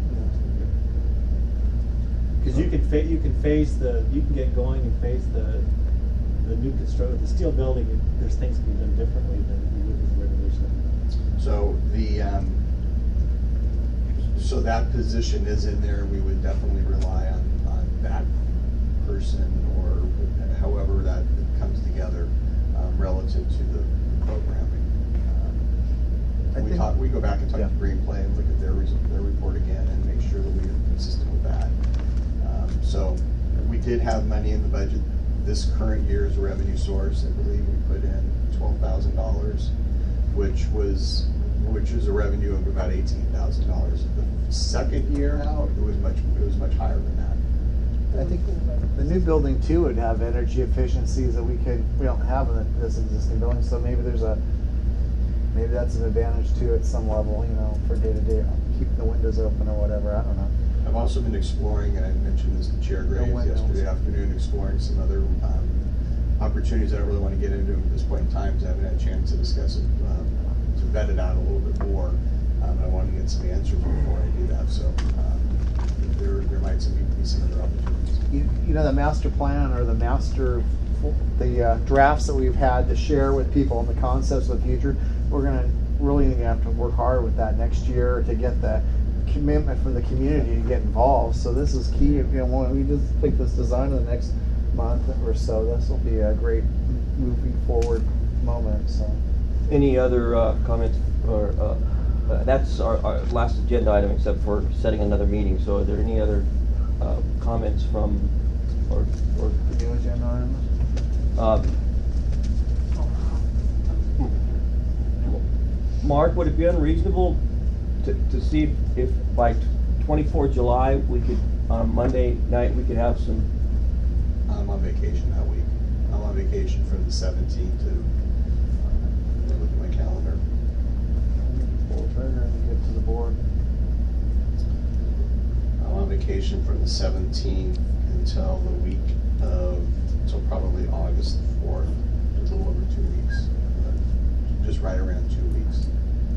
Because you can fa- you can face the, you can get going and face the, the new construction, the steel building, and there's things can be done differently than you would with renovation. So the, um, so that position is in there, and we would definitely rely on, on that person, or however that comes together, um, relative to the programming. I Um, We think- talk, we go back and talk yeah. to Greenplay and look at their, res- their report again and make sure that we are consistent with that. Um, So, we did have money in the budget. This current year's revenue source, I believe we put in twelve thousand dollars, which was, which is a revenue of about eighteen thousand dollars. The second year out, it was much, it was much higher than that. I think the new building too would have energy efficiencies that we could, we don't have in this existing building, so maybe there's a, maybe that's an advantage too at some level, you know, for day to day, keeping the windows open or whatever, I don't know. I've also been exploring, and I mentioned this to Chair Graves windows. yesterday afternoon, exploring some other um, opportunities I don't really want to get into at this point in time, because I haven't had a chance to discuss it, um, to vet it out a little bit more. Um, I want to get some answers before I do that, so um, there, there might some, be some other opportunities. You, you know, the master plan or the master, the uh, drafts that we've had to share with people and the concepts of the future, we're gonna really gonna have to work hard with that next year to get the commitment from the community to get involved. So this is key. You know, when we just pick this design in the next month or so, this will be a great moving forward moment. So. Any other uh, comments, or, uh, uh, that's our, our last agenda item except for setting another meeting, so are there any other uh, comments from, or, or, The new agenda items? um, Mark, would it be unreasonable to, to see if, if by twenty-fourth July, we could, on Monday night, we could have some, I'm on vacation that week. I'm on vacation from the seventeenth to, uh, look at my calendar. Pull the trigger and get to the board. I'm on vacation from the seventeenth until the week of, until probably August fourth, a little over two weeks. uh, Just right around two weeks.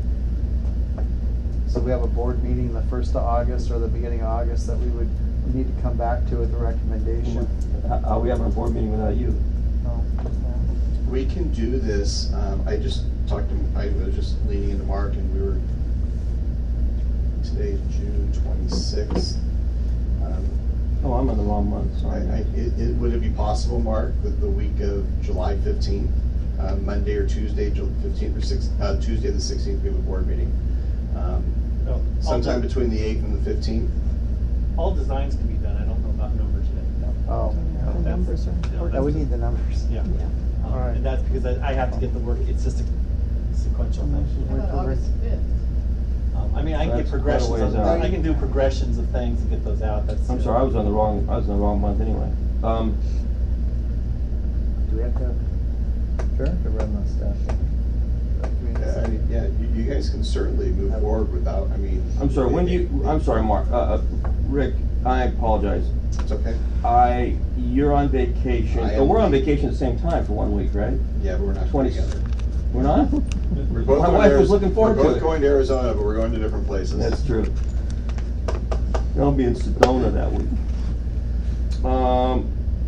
So we have a board meeting the first of August or the beginning of August that we would need to come back to with a recommendation. how, how we having a board meeting without you? Oh, We can do this, um, I just talked to, I was just leaning into Mark, and we were, today's June twenty-sixth. Um, Oh, I'm in the wrong month, I, sorry. I, it, it, would it be possible, Mark, that the week of July fifteenth, uh, Monday or Tuesday, July fifteenth or sixth, uh, Tuesday the sixteenth, we have a board meeting? Um, Oh, all Sometime de- between the eighth and the fifteenth? All designs can be done, I don't know about numbers yet. Oh, The That's- numbers are yeah, important. yeah, we need the numbers. Yeah. Yeah. Um, All right. And that's because I, I have to get the work, it's just a sequential How thing. about August fifth? Um, I mean, I can That's get quite a progressions, ways of- out. I can do progressions of things and get those out, that's. I'm sorry, I was on the wrong, I was in the wrong month anyway. Um, Do we have to have, sure, to run the stuff? community Yeah, I center. mean, yeah, you, you guys can certainly move forward without, I mean. I'm sorry, when do you, I'm sorry, Mark, uh, uh, Rick, I apologize. It's okay. I, you're on vacation, I oh, am we're on leaving. vacation at the same time for one week, right? Yeah, but we're not Twenty- going together. We're not? We're both My going to wife was Ariz- looking forward We're to both it. going to Arizona, but we're going to different places. That's true. I'll be in Sedona that week. Um,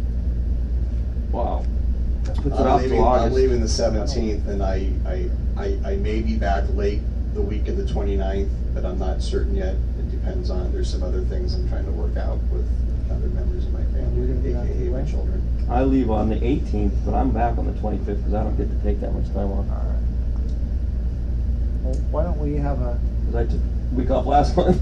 wow. That puts it I'm out leaving, till I'm August. leaving the seventeenth, and I, I, I, I may be back late the week of the twenty-ninth, but I'm not certain yet. It depends on, there's some other things I'm trying to work out with other members of my You're family, gonna be out A K A my anyway? children. I leave on the eighteenth, but I'm back on the twenty-fifth because I don't get to take that much time off. All right. Well, why don't we have a, Because I took a week off last month.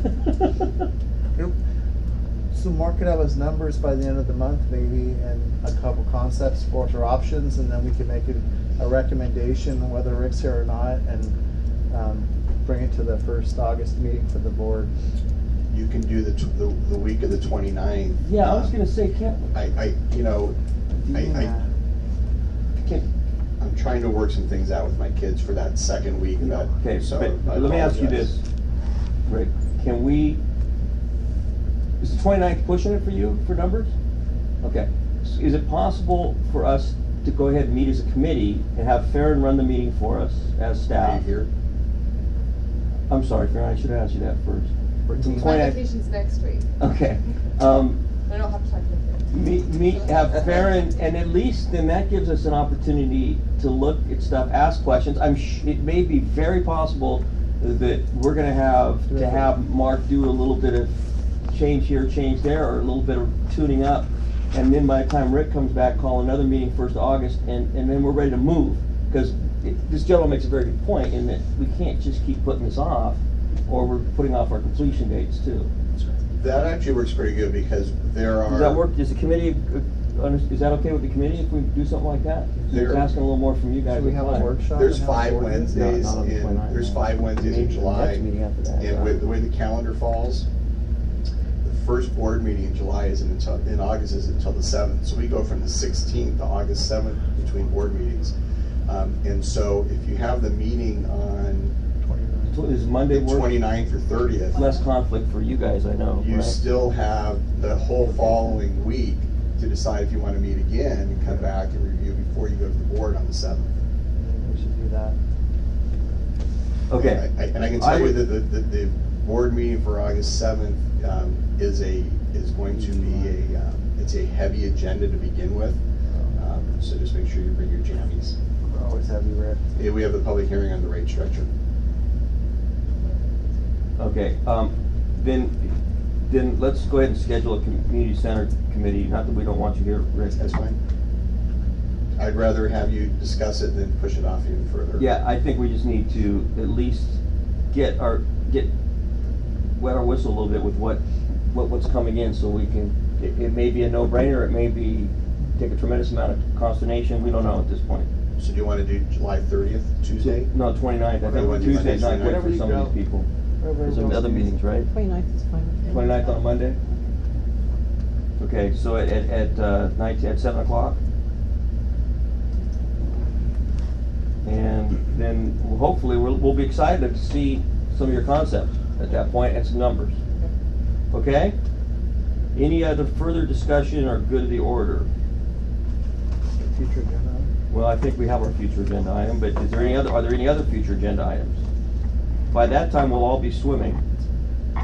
so Mark could have his numbers by the end of the month, maybe, and a couple concepts for our options, and then we can make it a recommendation, whether Rick's here or not, and um, bring it to the first August meeting for the board. You can do the, tw- the, the week of the twenty-ninth. Yeah, I was Um, gonna say, can't, I, I, you know, I, Yeah. I, can, I'm trying to work some things out with my kids for that second week of that. okay, so but I let me ask you apologize. this, Rick, can we, is the twenty-ninth pushing it for you for numbers? Okay, S- is it possible for us to go ahead and meet as a committee and have Farron run the meeting for us as Are staff? you here? I'm sorry, Farron, I should have asked you that first. My twenty-ninth vacation's next week. Okay, um, I don't have to talk to you. meet, meet, have Farron, and at least then that gives us an opportunity to look at stuff, ask questions. I'm sh- it may be very possible that we're gonna have to have Mark do a little bit of change here, change there, or a little bit of tuning up. And then by the time Rick comes back, call another meeting first of August, and, and then we're ready to move. Because this gentleman makes a very good point in that we can't just keep putting this off, or we're putting off our completion dates too. That actually works pretty good because there are. Does that work, does the committee, uh, under- is that okay with the committee if we do something like that? There- Just asking a little more from you guys. Should we at have a time. workshop? There's and have five board meeting? Wednesdays No, not on the in, 29th, there's no. five Wednesdays in Maybe the July. next meeting after that, And yeah. with the way the calendar falls, the first board meeting in July isn't until, in August isn't until the seventh. So we go from the sixteenth to August seventh between board meetings. Um, and so if you have the meeting on Is Monday the work? twenty-ninth or thirtieth, Less conflict for you guys, I know, you right? still have the whole following week to decide if you want to meet again and come back and review before you go to the board on the seventh. We should do that. Okay. I- I- And I can I tell you would- that the, the, the board meeting for August seventh, um, is a, is going to be a, um, it's a heavy agenda to begin with. Um, so just make sure you bring your jammies. We're always heavy, Rick. Eh, We have the public hearing on the rate structure. Okay, um, then, then let's go ahead and schedule a community center committee, not that we don't want you here, Rick. That's fine. I'd rather have you discuss it than push it off even further. Yeah, I think we just need to at least get our, get, wet our whistle a little bit with what, what, what's coming in, so we can, it, it may be a no-brainer, it may be, take a tremendous amount of consternation, we don't know at this point. So do you want to do July thirtieth, Tuesday? No, twenty-ninth, I Okay, think what do you want Tuesday to do, night, whatever for 29th? some of these people. Whatever There's some works other for you. meetings, right? Twenty-ninth is fine with me. Twenty-ninth on a Monday? Okay, so at, at, at, uh, night, at seven o'clock? And then we'll- hopefully we'll, we'll be excited to see some of your concepts at that point and some numbers. Okay? Any other further discussion or good of the order? Future agenda. Well, I think we have our future agenda item, but is there any other, are there any other future agenda items? By that time, we'll all be swimming. Oh,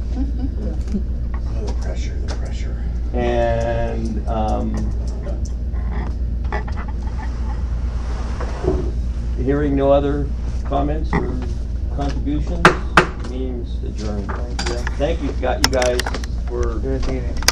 the pressure, the pressure. And, um, hearing no other comments or contributions, means adjourned. Thank you. Thank you, got you guys for Good meeting.